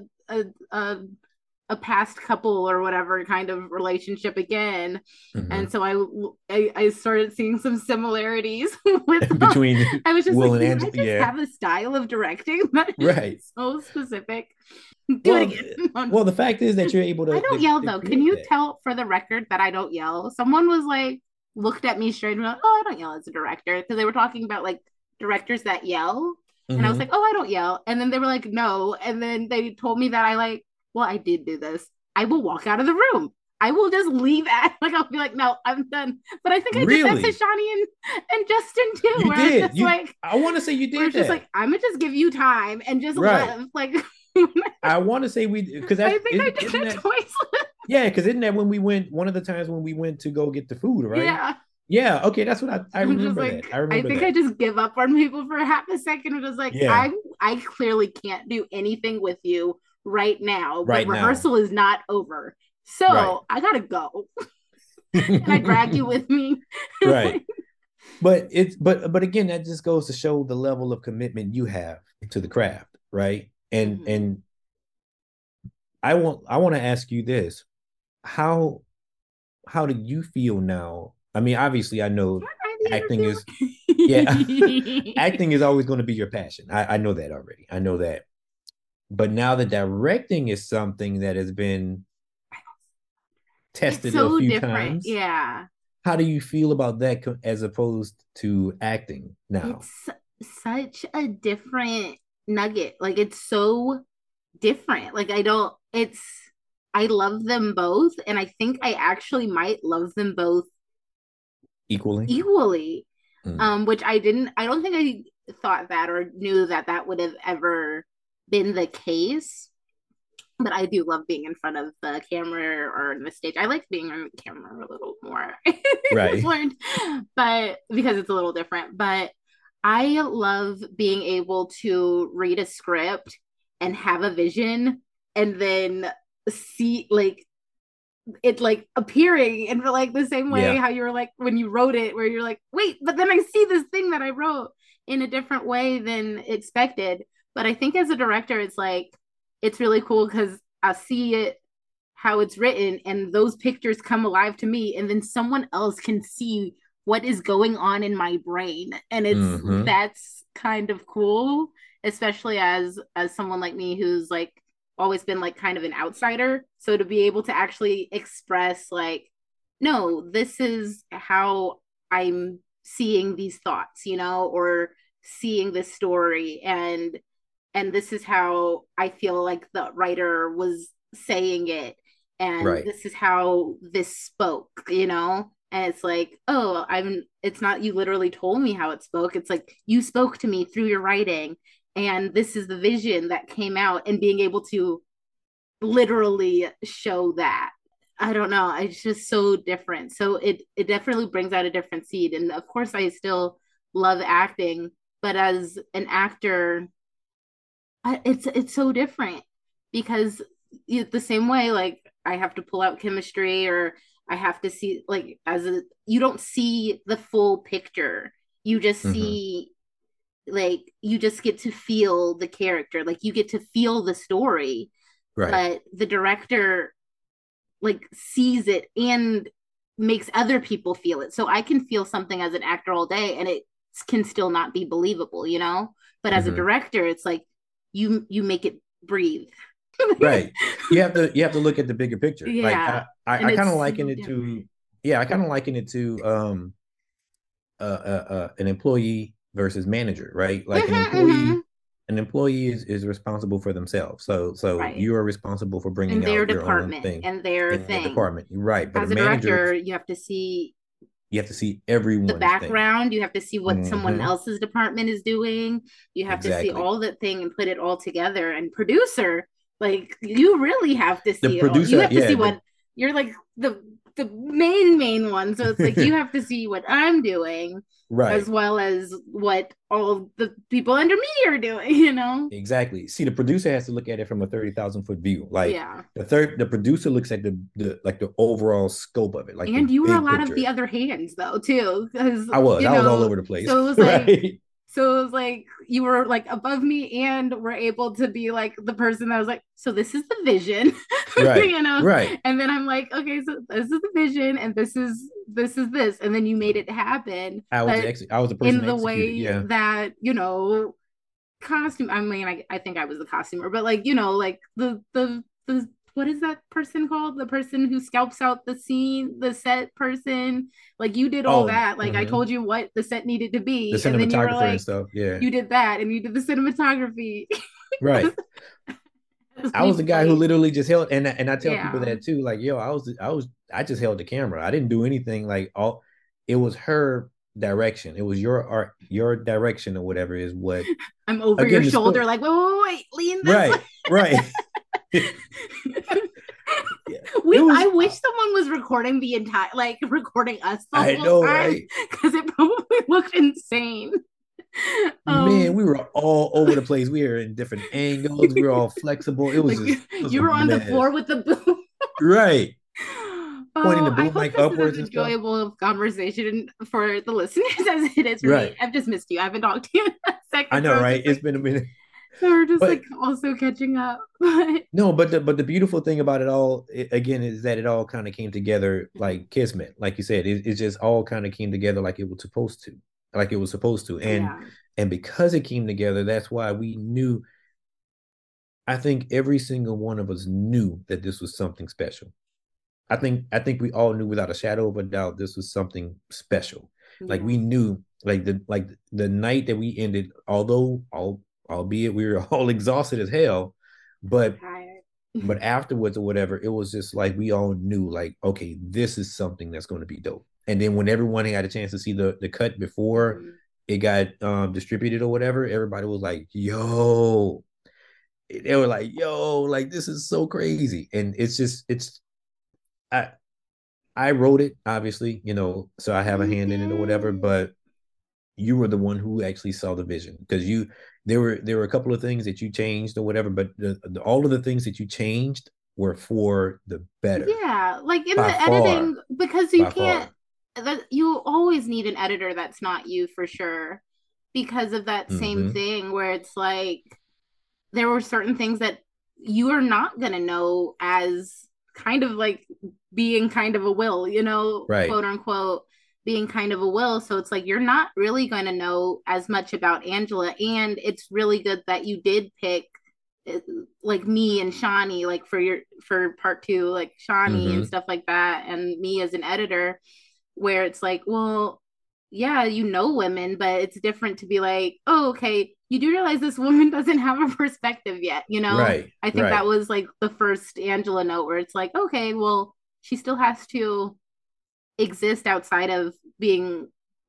a a past couple or whatever kind of relationship again. And Mm-hmm. so I started seeing some similarities with Between I was just Will like, and do I Angela. just Yeah. have a style of directing that is Right. so specific? Do it Well, again. well, the fact is that you're able I don't yell to though. Can create you that. tell for the record that I don't yell? Someone was like, looked at me straight and was like, oh, I don't yell as a director, because they were talking about like directors that yell. And I was like, Mm-hmm. oh, I don't yell. And then they were like, no. And then they told me that well, I did do this. I will walk out of the room. I will just leave at, like, I'll be like, no, I'm done. But I think I did that to Really? Shawnee and Justin too, You where I was did. just You like, I want to say you where did it's just that. like, I'm gonna just give you time and just Right. live. Like, I want to say we, because I that's think I did isn't that that, twice. yeah, because isn't that when we went, one of the times when we went to go get the food, right? Yeah. Yeah, okay, that's what I I'm just remember that. like, I I remember think I that. just give up on people for half a second and just like, Yeah, I clearly can't do anything with you right now, but right now. rehearsal is not over. Right. So I gotta go. And I drag you with me. Right. But again, that just goes to show the level of commitment you have to the craft, right? Mhm. And I want to ask you this. How how do you feel now? I mean, obviously I know Can I acting is, try yeah, the interview? acting is always going to be your passion. I know that already. I know that. But now the directing is something that has been It's tested a so few different. times. Yeah. How do you feel about that as opposed to acting now? It's such a different nugget. Like it's so different. Like I don't it's I love them both and I think I actually might love them both Equally? equally. Mm. Which I don't think I thought that or knew that that would have ever been the case. But I do love being in front of the camera or the stage. I like being on the camera a little more. I've Right. learned, but because it's a little different. But I love being able to read a script and have a vision and then see like it like appearing in like the same way Yeah. how you were like when you wrote it, where you're like, wait, but then I see this thing that I wrote in a different way than expected. But I think as a director, it's like it's really cool because I see it how it's written and those pictures come alive to me and then someone else can see what is going on in my brain, and it's Hmm. that's kind of cool, especially as someone like me who's like always been like kind of an outsider. So to be able to actually express like, no, this is how I'm seeing these thoughts, or seeing this story, and this is how I feel like the writer was saying it, and Right. this is how this spoke, and it's like, oh, it's not you literally told me how it spoke, it's like you spoke to me through your writing, and this is the vision that came out, and being able to literally show that. I don't know, it's just so different, so it definitely brings out a different seed, and of course I still love acting, but as an actor, it's so different because the same way like I have to pull out chemistry, or I have to see like as a you don't see the full picture, you just Hmm. see like you just get to feel the character, like you get to feel the story, Right. but the director like sees it and makes other people feel it. So I can feel something as an actor all day and it can still not be believable, But as a Hmm. director, it's like you make it breathe. Right. You have to look at the bigger picture. Like Yeah. And I kind of it's liken so it to, different. yeah, I kind of liken it to an employee versus manager, right? Like Mm-hmm. an employee is responsible for themselves. So Right. you are responsible for In bringing their out your own department thing and their in your thing. department. Right. But a As a manager, director, you have to see you have to see the everyone's thing. background, you have to see what someone Hmm. else's department is doing, you have to see Exactly. all that thing and put it all together. And producer, like you really have to The see it all, you producer, have to yeah, see what you're like the main one, so it's like you have to see what I'm doing as right. well as what all the people under me are doing. Exactly. See, the producer has to look at it from a 30,000 foot view. Like Yeah. the producer looks at the like the overall scope of it, like the And you were a big lot of the picture. other hands though too, because I was all over the place. so it was like Right. so it was like you were like above me and were able to be like the person that was like, so this is the vision, Right. you know, Right. and then I'm like, okay, so this is the vision and this is this, and then you made it happen, but I was the person in that the executed. way Yeah. that costume, I mean, I think I was the costumer, but like like the what is that person called, the person who scalps out the scene, the set person, like you did all Oh, that, like I told you what the set needed to the be, and then you were cinematographer and like, stuff. Yeah. you did that and you did the cinematography Right. as I was we the guy who played. literally just held, and I tell people Yeah. that too. Like, yo, I just held the camera. I didn't do anything. Like, all it was her direction. It was your art, your direction or whatever is what. I'm over your Again, the shoulder story. like, wait, lean this Right. Right. way. Yeah. It I was. wish someone was recording the entire, like recording us the I whole know, time, right? because it probably looked insane. Man, um we were all over the place. We were in different angles. We were all flexible. like It was you a were on the floor mess. with the boom. Right. Pointing the Oh, I boom hope mic this is as upwards and stuff. enjoyable of conversation for the listeners as it is for me. Right. I've just missed you. I haven't talked to you in a I second, know, so right? It's been a minute. we're just But like also catching up. But no, but the beautiful thing about it all, again, is that it all kind of came together like kismet, like you said. It just all kind of came together like it was supposed to, like it was supposed to, yeah, and because it came together, that's why we knew. I think every single one of us knew that this was something special. I think we all knew without a shadow of a doubt this was something special. Like yeah, we knew, like the night that we ended, although albeit we were all exhausted as hell, so but tired. afterwards or whatever, it was just like we all knew, like, okay, this is something that's going to be dope. And then when everyone had a chance to see the cut before Mhm. it got distributed or whatever, everybody was like, yo. they were like, yo, like this is so crazy. And it's just I I wrote it, obviously, so I have a You hand in it or whatever, did. but you were the one who actually saw the vision because there were a couple of things that you changed or whatever, but all of the things that you changed were for the better Yeah, like in by the editing, far, because you by can't, far. that you always need an editor that's not you for sure, because of that same Mm-hmm. thing where it's like there were certain things that you are not going to know as kind of like being kind of a will, Right. quote unquote, being kind of a will. So it's like you're not really going to know as much about Angela. And it's really good that you did pick like me and Shawnee, like for part two, like Shawnee and Mm-hmm. stuff like that, and me as an editor, where it's like, well, yeah, women, but it's different to be like, oh, okay, you do realize this woman doesn't have a perspective yet. Right. I think that Right. was like the first Angela note where it's like, okay, well, she still has to exist outside of being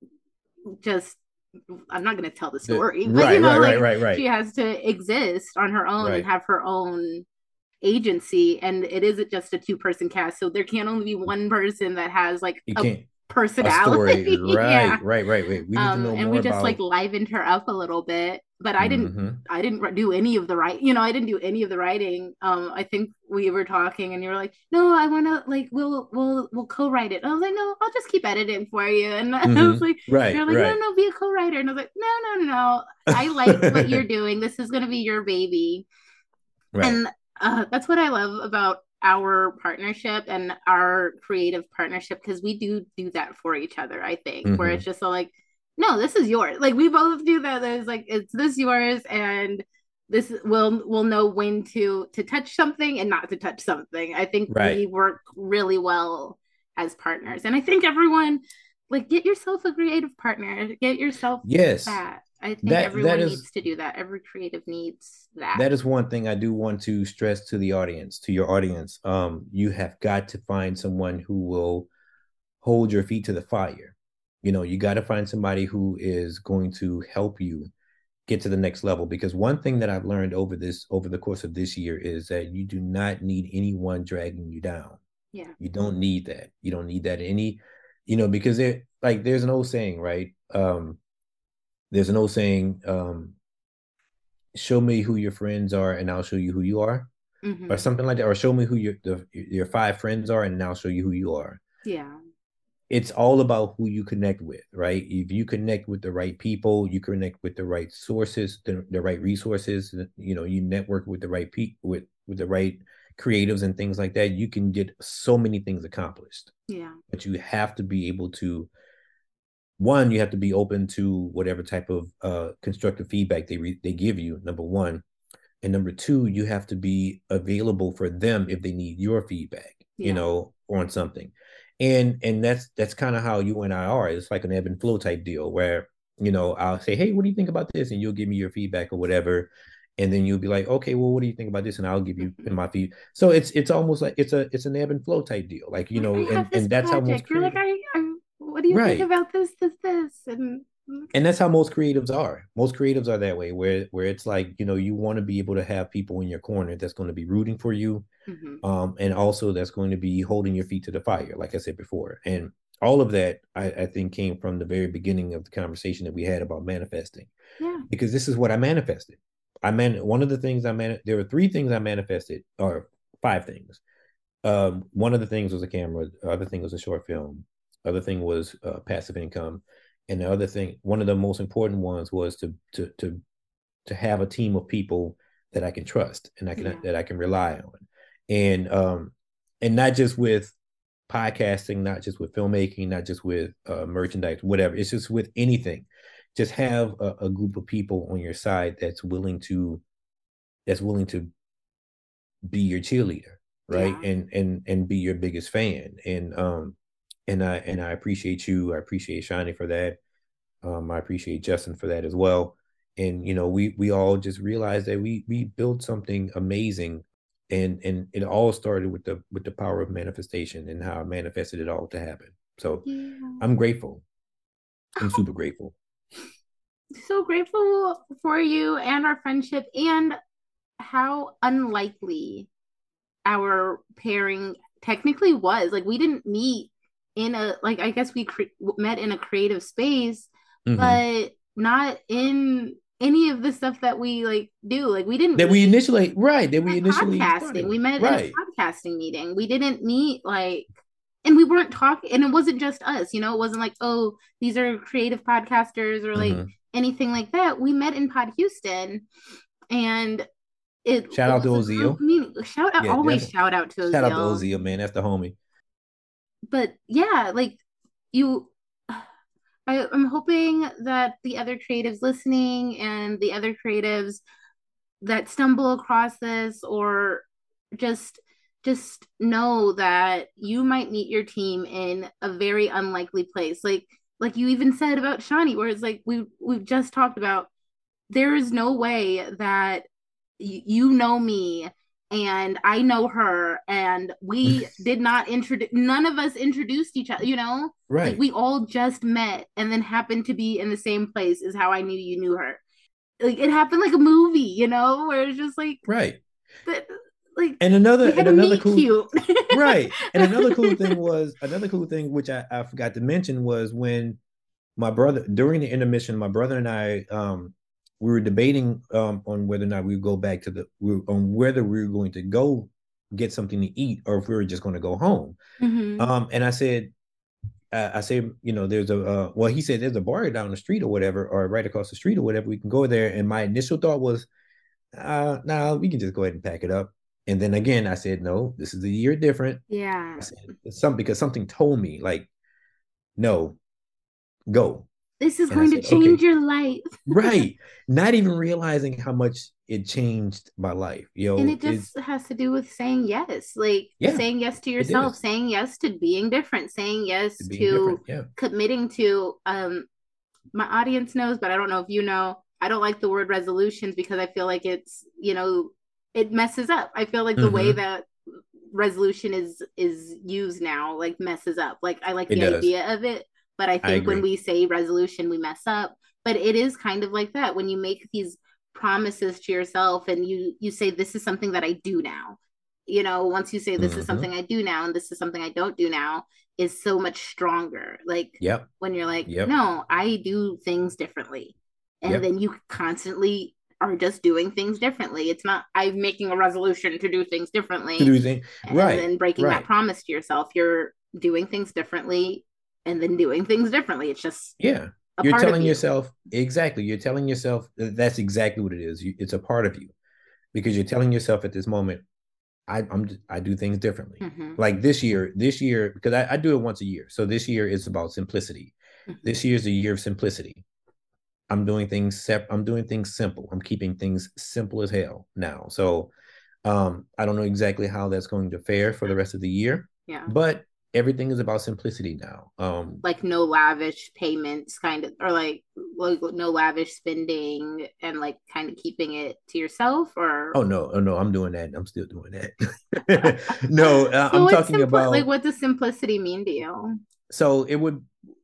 just, I'm not going to tell the story, but Right. Right. Right. like Right. she Right. has to exist on her own and Right. have her own agency, and it isn't just a two-person cast, so there can't only be one person that has like You a can't a story. personality. Right. Yeah. Right. Right. Wait. We need to know And more we just like about. livened her up a little bit, but Mm-hmm. I didn't do any of the I didn't do any of the writing. I think we were talking and you were like, no, I want to like we'll co-write it. And I was like, no, I'll just keep editing for you. And I was Mm-hmm. like, Right. you're like, no, Right. no, be a co-writer. And I was like, no, no, no, I like what you're doing. This is gonna be your baby. Right. And that's what I love about our partnership and our creative partnership, because we do that for each other, I think, where Mm-hmm. it's just like, no, this is yours. Like we both do that. There's like, it's this yours, and this will know when to touch something and not to touch something. I think Right. we work really well as partners. And I think everyone, like, get yourself a creative partner, get yourself Yes. that. I think That everyone is needs to do that. Every creative needs that. that is one thing I do want to stress to the audience, to your audience. You have got to find someone who will hold your feet to the fire. You got to find somebody who is going to help you get to the next level. Because one thing that I've learned over the course of this year is that you do not need anyone dragging you down. Yeah. You don't need that. You don't need that because there's an old saying, right? There's an old saying, show me who your friends are and I'll show you who you are, or Mm-hmm. something like that, or show me who your five friends are and I'll show you who you are. Yeah. It's all about who you connect with, right? If you connect with the right people, you connect with the right sources, the right resources, you network with the right people, with the right creatives and things like that, you can get so many things accomplished. Yeah. But you have to be able to, one, you have to be open to whatever type of constructive feedback they give you, number one. And number two, you have to be available for them if they need your feedback, Yeah. on something. And that's kind of how you and I are. It's like an ebb and flow type deal where, I'll say, hey, what do you think about this? And you'll give me your feedback or whatever. And then you'll be like, okay, well, what do you think about this? And I'll give you Mm-hmm. my feed. So it's almost like it's an ebb and flow type deal. Like, Like, I and have this and that's how most project. You're like, creative, I what do you think right. about this? And And okay. that's how most creatives are. Most creatives are that way, where it's like, you want to be able to have people in your corner that's going to be rooting for you, Mm-hmm. and also that's going to be holding your feet to the fire, like I said before. And all of that, I think, came from the very beginning of the conversation that we had about manifesting, Yeah. because this is what I manifested. One of the things there were three things I manifested, or five things. One of the things was a camera. The other thing was a short film. The other thing was passive income, and the other thing, one of the most important ones, was to have a team of people that I can trust and Yeah. that I can rely on, and and not just with podcasting, not just with filmmaking, not just with merchandise, whatever. It's just with anything. Just have a group of people on your side that's willing to be your cheerleader, right? Yeah. And be your biggest fan. And I appreciate you. I appreciate Shani for that. I appreciate Justin for that as well. And we all just realized that we built something amazing, and it all started with the power of manifestation and how I manifested it all to happen. So Yeah. I'm grateful. I'm super grateful. So grateful for you and our friendship. And how unlikely our pairing technically was. Like we didn't meet in a like I guess we met in a creative space, Mm-hmm. but not in any of the stuff that we like do. Like we didn't That we meet initially, right, that we at initially started podcasting. We with. met in a Right. podcasting meeting. We didn't meet like and we weren't talking and it wasn't just us, you know, it wasn't like, oh, these are creative podcasters or like Mm-hmm. anything like that. We met in Pod Houston and Shout it out to was a group Ozil. meeting. Shout out, Yeah, always definitely. shout out to Shout out to Ozil. Ozil, man. That's the homie. But yeah, like you, I'm hoping that the other creatives listening and the other creatives that stumble across this or just just know that you might meet your team in a very unlikely place. Like you even said about Shawnee, where it's like we've just talked about there is no way that you know me and I know her and we did not introduce none of us introduced each other, you know? Like Right. we all just met and then happened to be in the same place is how I knew you knew her. Like it happened like a movie, you know, where it's just like Right. that like And we had a another meet cool, cute. right. And another cool thing which I forgot to mention was when my brother during the intermission, my brother and I we were debating on whether or not we would go back to on whether we were going to go get something to eat or if we were just going to go home. Mm-hmm. And I said, you know, there's a well, he said there's a bar down the street or whatever, or right across the street or whatever. We can go there. And my initial thought was, no, we can just go ahead and pack it up. And then again, I said, no, this is a year different. Yeah. I said, because something told me like, no, go. This is And I going to said, change okay, your life. right. Not even realizing how much it changed my life. And Yo, it just has to do with saying yes, like yeah, saying yes to it yourself, is. saying yes to being different, saying yes Being to different. Yeah. committing to my audience knows, but I don't know if you know, I don't like the word resolutions because I feel like it's, you know, it messes up. I feel like the way Mm-hmm. that resolution is used now like messes up. Like I like It the does. idea of it, but I I think when agree. we say resolution we mess up. But it is kind of like that when you make these promises to yourself and you say this is something that I do now. You know, once you say this is Mm-hmm. something I do now and this is something I don't do now is so much stronger. Like Yep. when you're like, Yep. no, I do things differently. And Yep. then you constantly are just doing things differently. It's not I'm making a resolution to do things To differently do things. and Right. then breaking that Right. promise to yourself. You're doing things differently and then doing things differently. It's just Yeah. a You're part of telling you. yourself exactly. You're telling yourself that's exactly what it is. It's a part of you because you're telling yourself at this moment, I do things differently. Mm-hmm. Like this year, because I do it once a year. So this year is about simplicity. Mm-hmm. This year is a year of simplicity. I'm doing things simple. I'm keeping things simple as hell now. So I don't know exactly how that's going to fare for the rest of the year, Yeah. but everything is about simplicity now. Like no lavish payments kind of or like no lavish spending and like kind of keeping it to yourself or Oh no, oh no, I'm doing that. I'm still doing that. No, so I'm what's talking simple like about. what does simplicity mean to you? So it would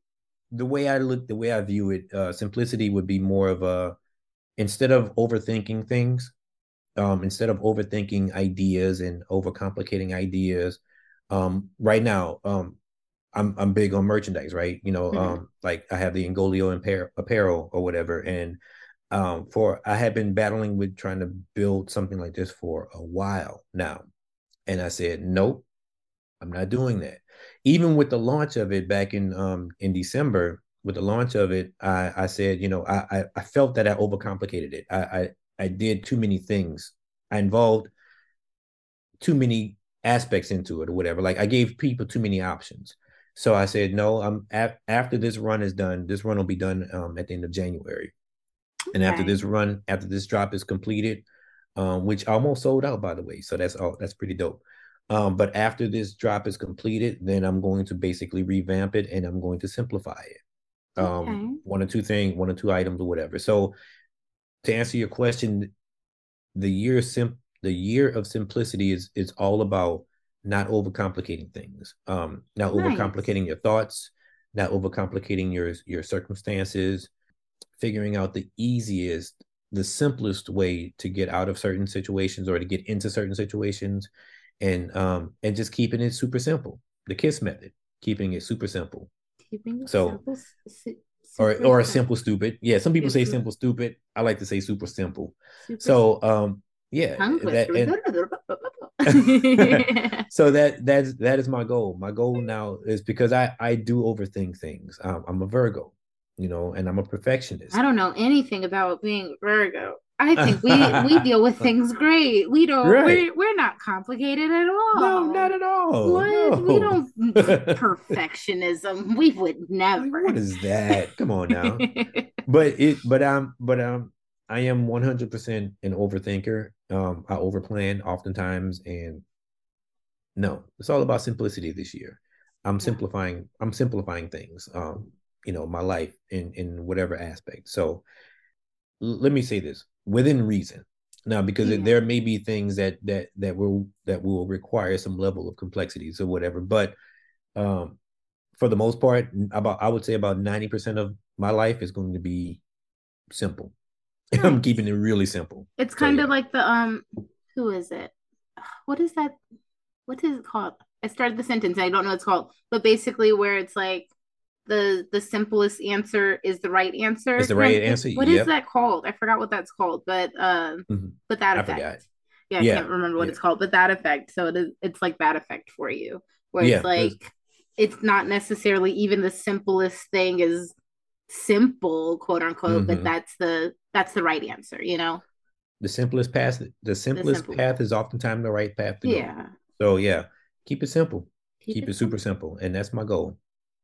the way I view it, simplicity would be more of a instead of overthinking things, instead of overthinking ideas and overcomplicating ideas. Right now, I'm big on merchandise, right? You know, Mm-hmm. like I have the Ingolio apparel or whatever, and for I had been battling with trying to build something like this for a while now, and I said, nope, I'm not doing that. Even with the launch of it back in December, with the launch of it, I said, you know, I felt that I overcomplicated it. I did too many things. I involved too many aspects into it or whatever. Like I gave people too many options. So I said, no, after this run is done, this run will be done at the end of January. And Okay. after this drop is completed, which almost sold out by the way, so that's pretty dope. But after this drop is completed, then I'm going to basically revamp it and I'm going to simplify it. Okay. One or two items or whatever. So to answer your question, the year of simplicity is all about not overcomplicating things, not Nice. overcomplicating your thoughts, not overcomplicating your circumstances, figuring out the easiest the simplest way to get out of certain situations or to get into certain situations, and just keeping it super simple. The KISS method, keeping it super simple. Keeping it So simple, super or simple, simple stupid. Yeah, some people say super, simple stupid. I like to say super simple. super So yeah, tongue that twister. and so that is my goal. My goal now is because I do overthink things. I'm a Virgo, and I'm a I perfectionist. don't know anything about being Virgo. I think we deal with things great. We don't Right. we're not complicated at No, all. not at all. What? We No. don't perfectionism. We would Like, never. what is that? Come on now. But I am 100% an overthinker. I overplan oftentimes, and no, it's all about simplicity this year. Yeah. I'm simplifying things. My life in whatever aspect. So let me say this within reason. Now, because Yeah. there may be things that will require some level of complexities or whatever, but um, for the most part, I would say about 90% of my life is going to be simple. I'm keeping Nice. it really simple. It's So kind of yeah, like the who is it? What is that? What is it called? I started the sentence. I don't know what it's called, but basically where it's like the simplest answer is the right it's answer the kind right of thing. answer. What is Yep. that called? I forgot what that's called, Mhm. but that I effect. forgot. Yeah, I can't Yeah. remember what Yeah. it's called, but that effect. So it's like that effect for you, where it's Yeah. like it's not necessarily even the simplest thing is simple, quote unquote, but Mm-hmm. that's the right answer, you know? The The simplest simple. path is oftentimes the right path to go. Yeah. So yeah, keep it simple. Keep Keep it it super simple. simple. And that's my goal.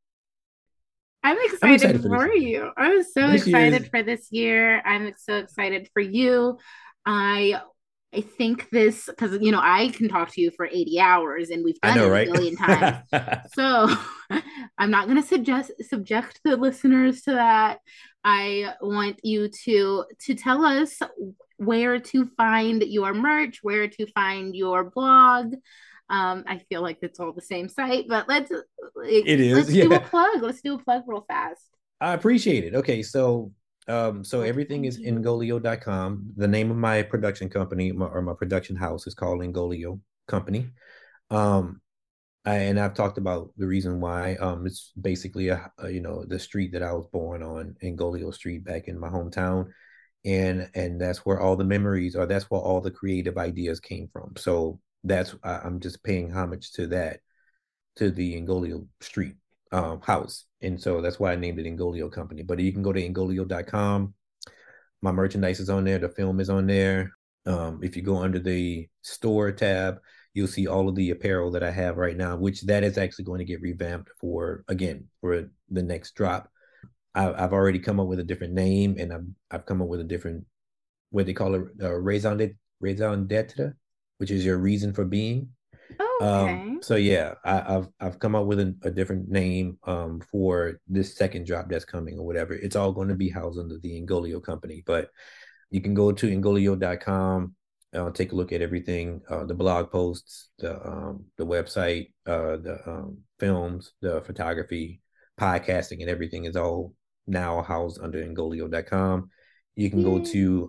I'm I'm excited excited for for this year. you. I'm so This year is excited for this year. I'm so excited for you. I I think this because I can talk to you for 80 hours and we've I done know, it a right? billion times. So I'm not going to subject the listeners to that. I want you to tell us where to find your merch, where to find your blog. I feel like it's all the same site, but It is, let's do a yeah. plug. Let's do a plug real fast. I appreciate it. Okay, so Where to everything find is you? ingolio.com. The name of my production company or my production house is called Ingolio Company. Um, and I've talked about the reason why. It's basically the street that I was born on, Ingolio Street, back in my hometown, and that's where all the memories, or that's where all the creative ideas came from. So I'm just paying homage to that, to the Ingolio Street house. And so that's why I named it Ingolio Company. But you can go to ingolio.com. My merchandise is on there. The film is on there. If you go under the store tab, you'll see all of the apparel that I have right now, which that is actually going to get revamped for the next drop. I've already come up with a different name, and I've come up with a different, what they call it, raison d'etre, which is your reason for being. Okay. So yeah, I've come up with a different name for this second drop that's coming or whatever. It's all going to be housed under the Ingolio company, but you can go to ingolio.com, take a look at everything, the blog posts, the website, the films, the photography, podcasting, and everything is all now housed under ingolio.com. You can go Yay. to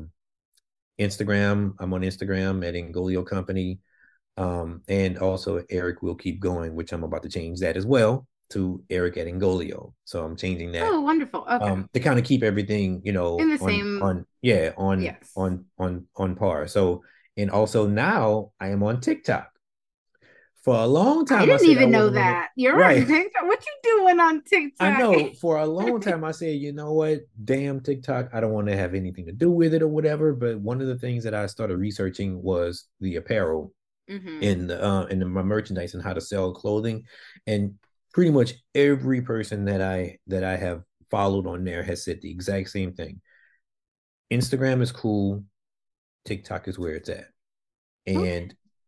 Instagram. I'm on Instagram at Ingolio Company. And also Eric will keep going, which I'm about to change that as well to Eric at Ingolio. So I'm changing that Oh, wonderful. Okay. to kind of keep everything, In the on same, yes. on par. So, and also now I am on TikTok. For a long I time I didn't said I even know wasn't gonna, that. You're on right. TikTok. What you doing on I TikTok? know for a long time I said, you know what, damn TikTok, I don't want to have anything to do with it or whatever. But one of the things that I started researching was the apparel Mm-hmm. in my merchandise and how to sell clothing, and pretty much every person that I have followed on there has said the exact same thing. Instagram is cool, TikTok is where it's at. Okay.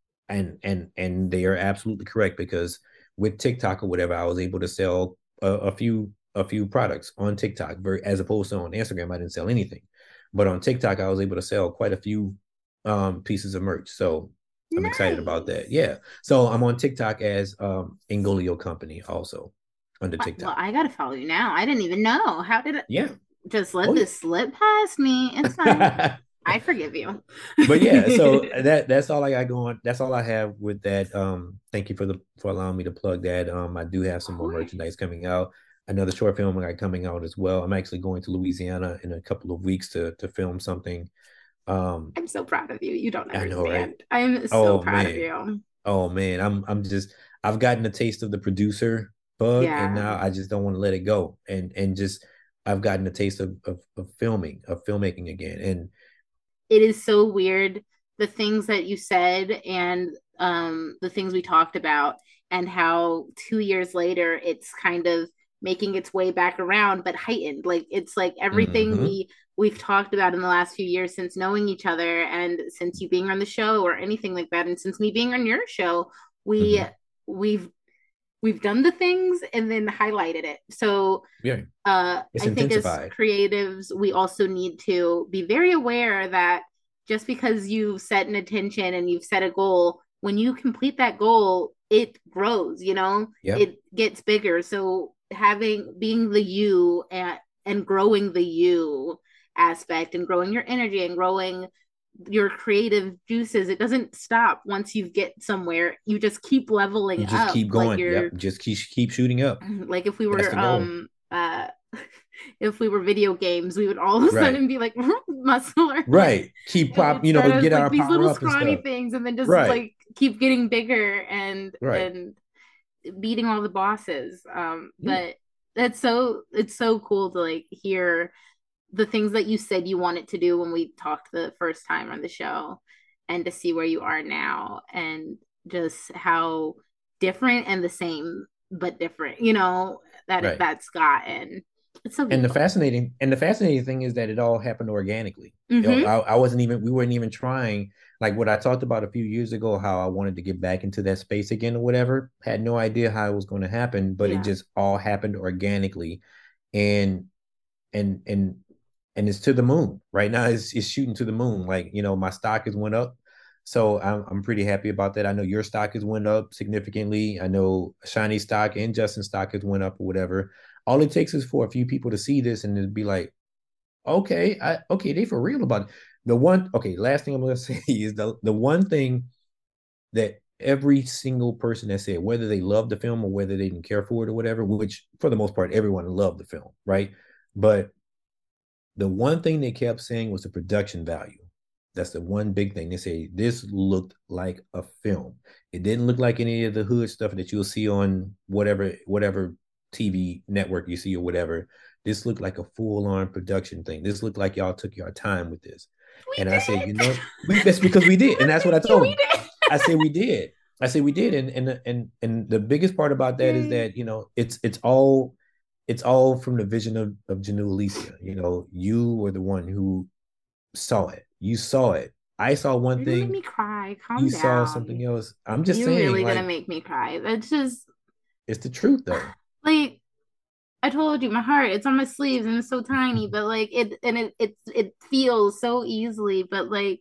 And they are absolutely correct, because with TikTok or whatever, I was able to sell a few products on TikTok, as opposed to on Instagram I didn't sell anything. But on TikTok I was able to sell quite a few pieces of merch. So I'm excited about that. Nice. Yeah. So I'm on TikTok as Ingolio Company also, under Well, TikTok. I gotta follow you now. I didn't even know. How did it? Yeah. just let Oh this slip past me. It's fine. yeah. I forgive you. But yeah, so that's all I got going. That's all I have with that. Thank you for allowing me to plug that. I do have some Of more course. merchandise coming out. Another short film I got coming out as well. I'm actually going to Louisiana in a couple of weeks to film something. Um, I'm so proud of you. You don't I know, right? understand. I'm so Oh proud of man, you. oh man, I'm just I've gotten a taste of the producer bug, and Yeah. now I just don't want to let it go. And just I've gotten a taste of filming, of filmmaking again. And It is so weird the things that you said and the things we talked about and how 2 years later it's kind of making its way back around but heightened, like it's like everything mm-hmm, we've talked about in the last few years since knowing each other and since you being on the show or anything like that and since me being on your show, we mm-hmm. we've we've done the things and then highlighted it. So Yeah, it's I think as intensified. creatives, we also need to be very aware that just because you've set an intention and you've set a goal, when you complete that goal, it grows, Yep. it gets bigger. So having being the you and growing the you aspect and growing your energy and growing your creative juices, it doesn't stop once you get somewhere. You just keep leveling You just up keep like going. you're Yep. Just keep shooting up. like if we That's were the goal. if we were video games, we would all of a Right. sudden be like muscular Right. Keep and pop, we'd start as get like our these power little up and scrawny stuff. things and then just Right. like keep getting bigger Right. and beating all the bosses. Yeah. But it's so cool to like hear the things that you said you wanted to do when we talked the first time on the show and to see where you are now and just how different and the same but different, Right. that's gotten. It's so And beautiful. the fascinating thing is that it all happened organically. Mm-hmm. I wasn't even we weren't even trying, like what I talked about a few years ago, how I wanted to get back into that space again or whatever. Had no idea how it was going to happen, but it Yeah. just all happened organically. And and and and it's to the moon right now. It's shooting to the moon. Like, my stock has went up, so I'm pretty happy about that. I know your stock has went up significantly. I know Shiny stock and Justin stock has went up or whatever. All it takes is for a few people to see this and it'd be like, okay, okay, they for real about it. The one, okay, last thing I'm gonna say is the one thing that every single person that said, whether they loved the film or whether they didn't care for it or whatever, which for the most part everyone loved the film, right? But the one thing they kept saying was the production value. That's the one big thing. They say this looked like a film. It didn't look like any of the hood stuff that you'll see on whatever TV network you see or whatever. This looked like a full-on production thing. This looked like y'all took your time with this. We And I said, did. that's because we did. And that's what I Thank you. told We them. I said we did. I said we did. And the biggest part about did. that is Yay. that, it's all from the vision of Janu Alicia. You were the one who saw it. You saw it. I saw one You're gonna make thing. me cry. Calm You saw something down. else. I'm just You're saying, really gonna like, make me cry. That's just it's the truth, though. like I told you, my heart, it's on my sleeves and it's so tiny, but like it feels so easily. But like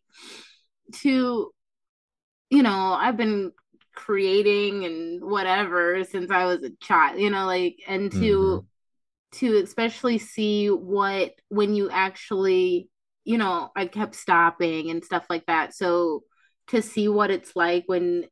to, I've been creating and whatever since I was a child, like and Mm-hmm. to especially see what when you actually, I kept stopping and stuff like that. So to see what it's like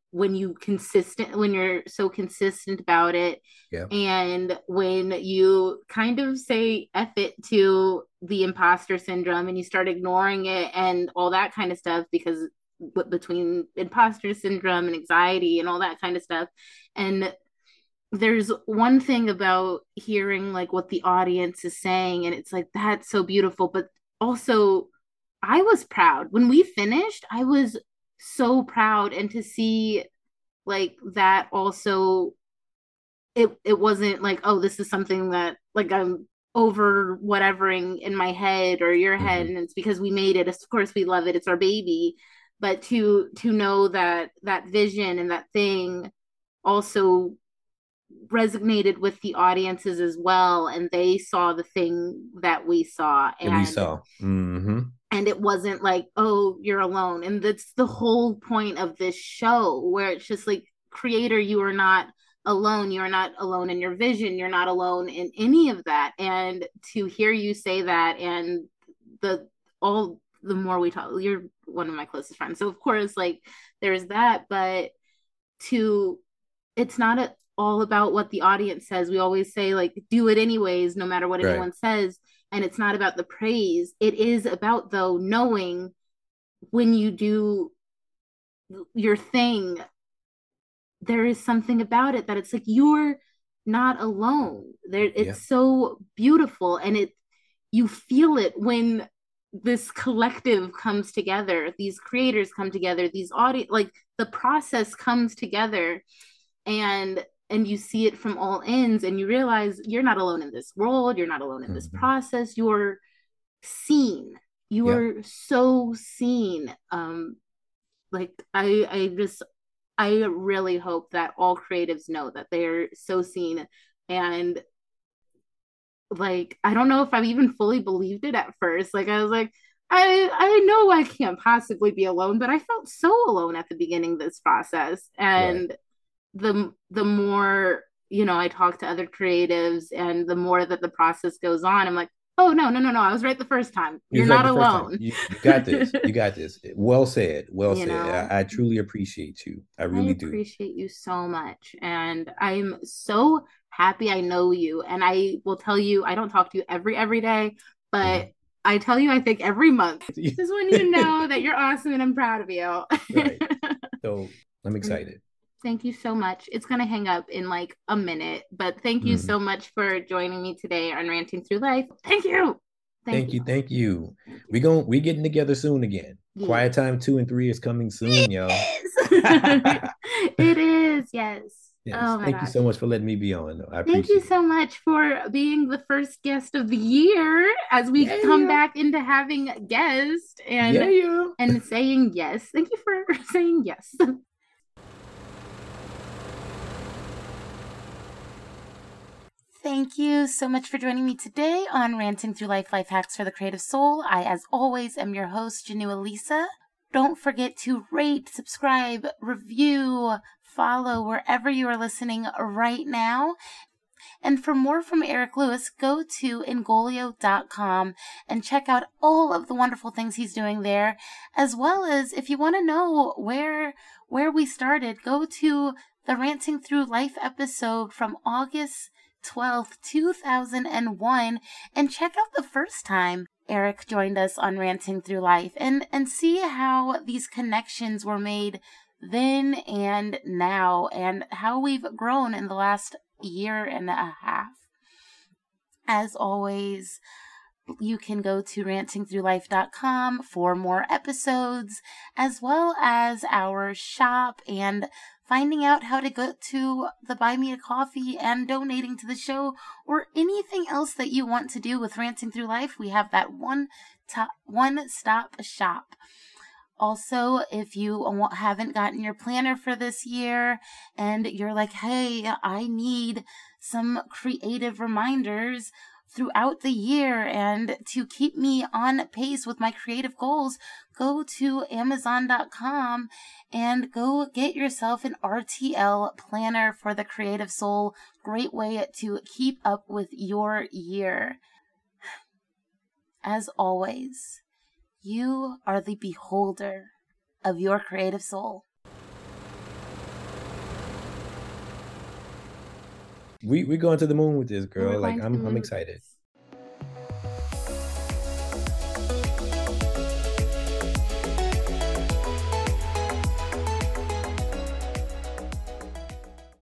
when you're so consistent about it Yeah. and when you kind of say F it to the imposter syndrome and you start ignoring it and all that kind of stuff because between imposter syndrome and anxiety and all that kind of stuff. And there's one thing about hearing like what the audience is saying and it's like that's so beautiful, but also I was proud when we finished. I was so proud and to see like that also it wasn't like, oh, this is something that like I'm over whatevering in my head or your head Mm-hmm. and it's because we made it. Of course we love it. It's our baby. But to know that that vision and that thing also resonated with the audiences as well and they saw the thing that we saw That we saw. Mm-hmm. and it wasn't like, oh, you're alone. And that's the whole point of this show where it's just like, creator, you are not alone. You're not alone in your vision. You're not alone in any of that. And to hear you say that, and the all the more we talk, you're one of my closest friends. So of course, like there's that, but to it's not all about what the audience says. We always say like do it anyways, no matter what Right. anyone says. And it's not about the praise. It is about though knowing when you do your thing, there is something about it that it's like you're not alone. There, Yeah. it's so beautiful, and it you feel it when this collective comes together, these creators come together, these audience, like the process comes together, and you see it from all ends, and you realize you're not alone in this world, you're not alone in this Hmm. process, you're seen, Yeah. you're so seen. Like I just I really hope that all creatives know that they're so seen. And like I don't know if I've even fully believed it at first. Like I was like, I know I can't possibly be alone, but I felt so alone at the beginning of this process. Right. And the more, I talk to other creatives, and the more that the process goes on, I'm like, oh no, I was right the first time. You You're was right not the first time. alone. You got this. You got this. Well said. Well you said. know I truly appreciate you. I I really do. appreciate you so much. And I'm so happy I know you. And I will tell you, I don't talk to you every day, but Mhm. I tell you, I think every month, just when you know that you're awesome and I'm proud of you. Right. So I'm And excited. thank you so much. It's going to hang up in like a minute, but thank you Mhm. so much for joining me today on Ranting Through Life. Thank you. Thank Thank you. you. Thank you. We getting together soon again. Yeah. Quiet Time 2 and 3 is coming soon, y'all. Yes. It is. Yes. Yes. Oh my Thank you gosh. so much for letting me be on, though. I Thank you appreciate it. so much for being the first guest of the year as we come Yeah. back into having guests Yeah, and yeah. saying yes. Thank you for saying yes. Thank you so much for joining me today on Ranting Through Life Hacks for the Creative Soul. I, as always, am your host, Janu Elisa. Don't forget to rate, subscribe, review, follow wherever you are listening right now. And for more from Eric Lewis, go to Engolio.com and check out all of the wonderful things he's doing there. As well as if you want to know where we started, go to the Ranting Through Life episode from August 12th, 2001, and check out the first time Eric joined us on Ranting Through Life, and see how these connections were made then and now, and how we've grown in the last year and a half. As always, you can go to rantingthroughlife.com for more episodes, as well as our shop and finding out how to go to the Buy Me a Coffee and donating to the show, or anything else that you want to do with Ranting Through Life. We have that one-stop shop. Also, if you haven't gotten your planner for this year and you're like, hey, I need some creative reminders throughout the year and to keep me on pace with my creative goals, go to Amazon.com and go get yourself an RTL planner for the creative soul. Great way to keep up with your year. As always, you are the beholder of your creative soul. We're going to the moon with this, We're girl. Like going to the I'm moon with excited. this.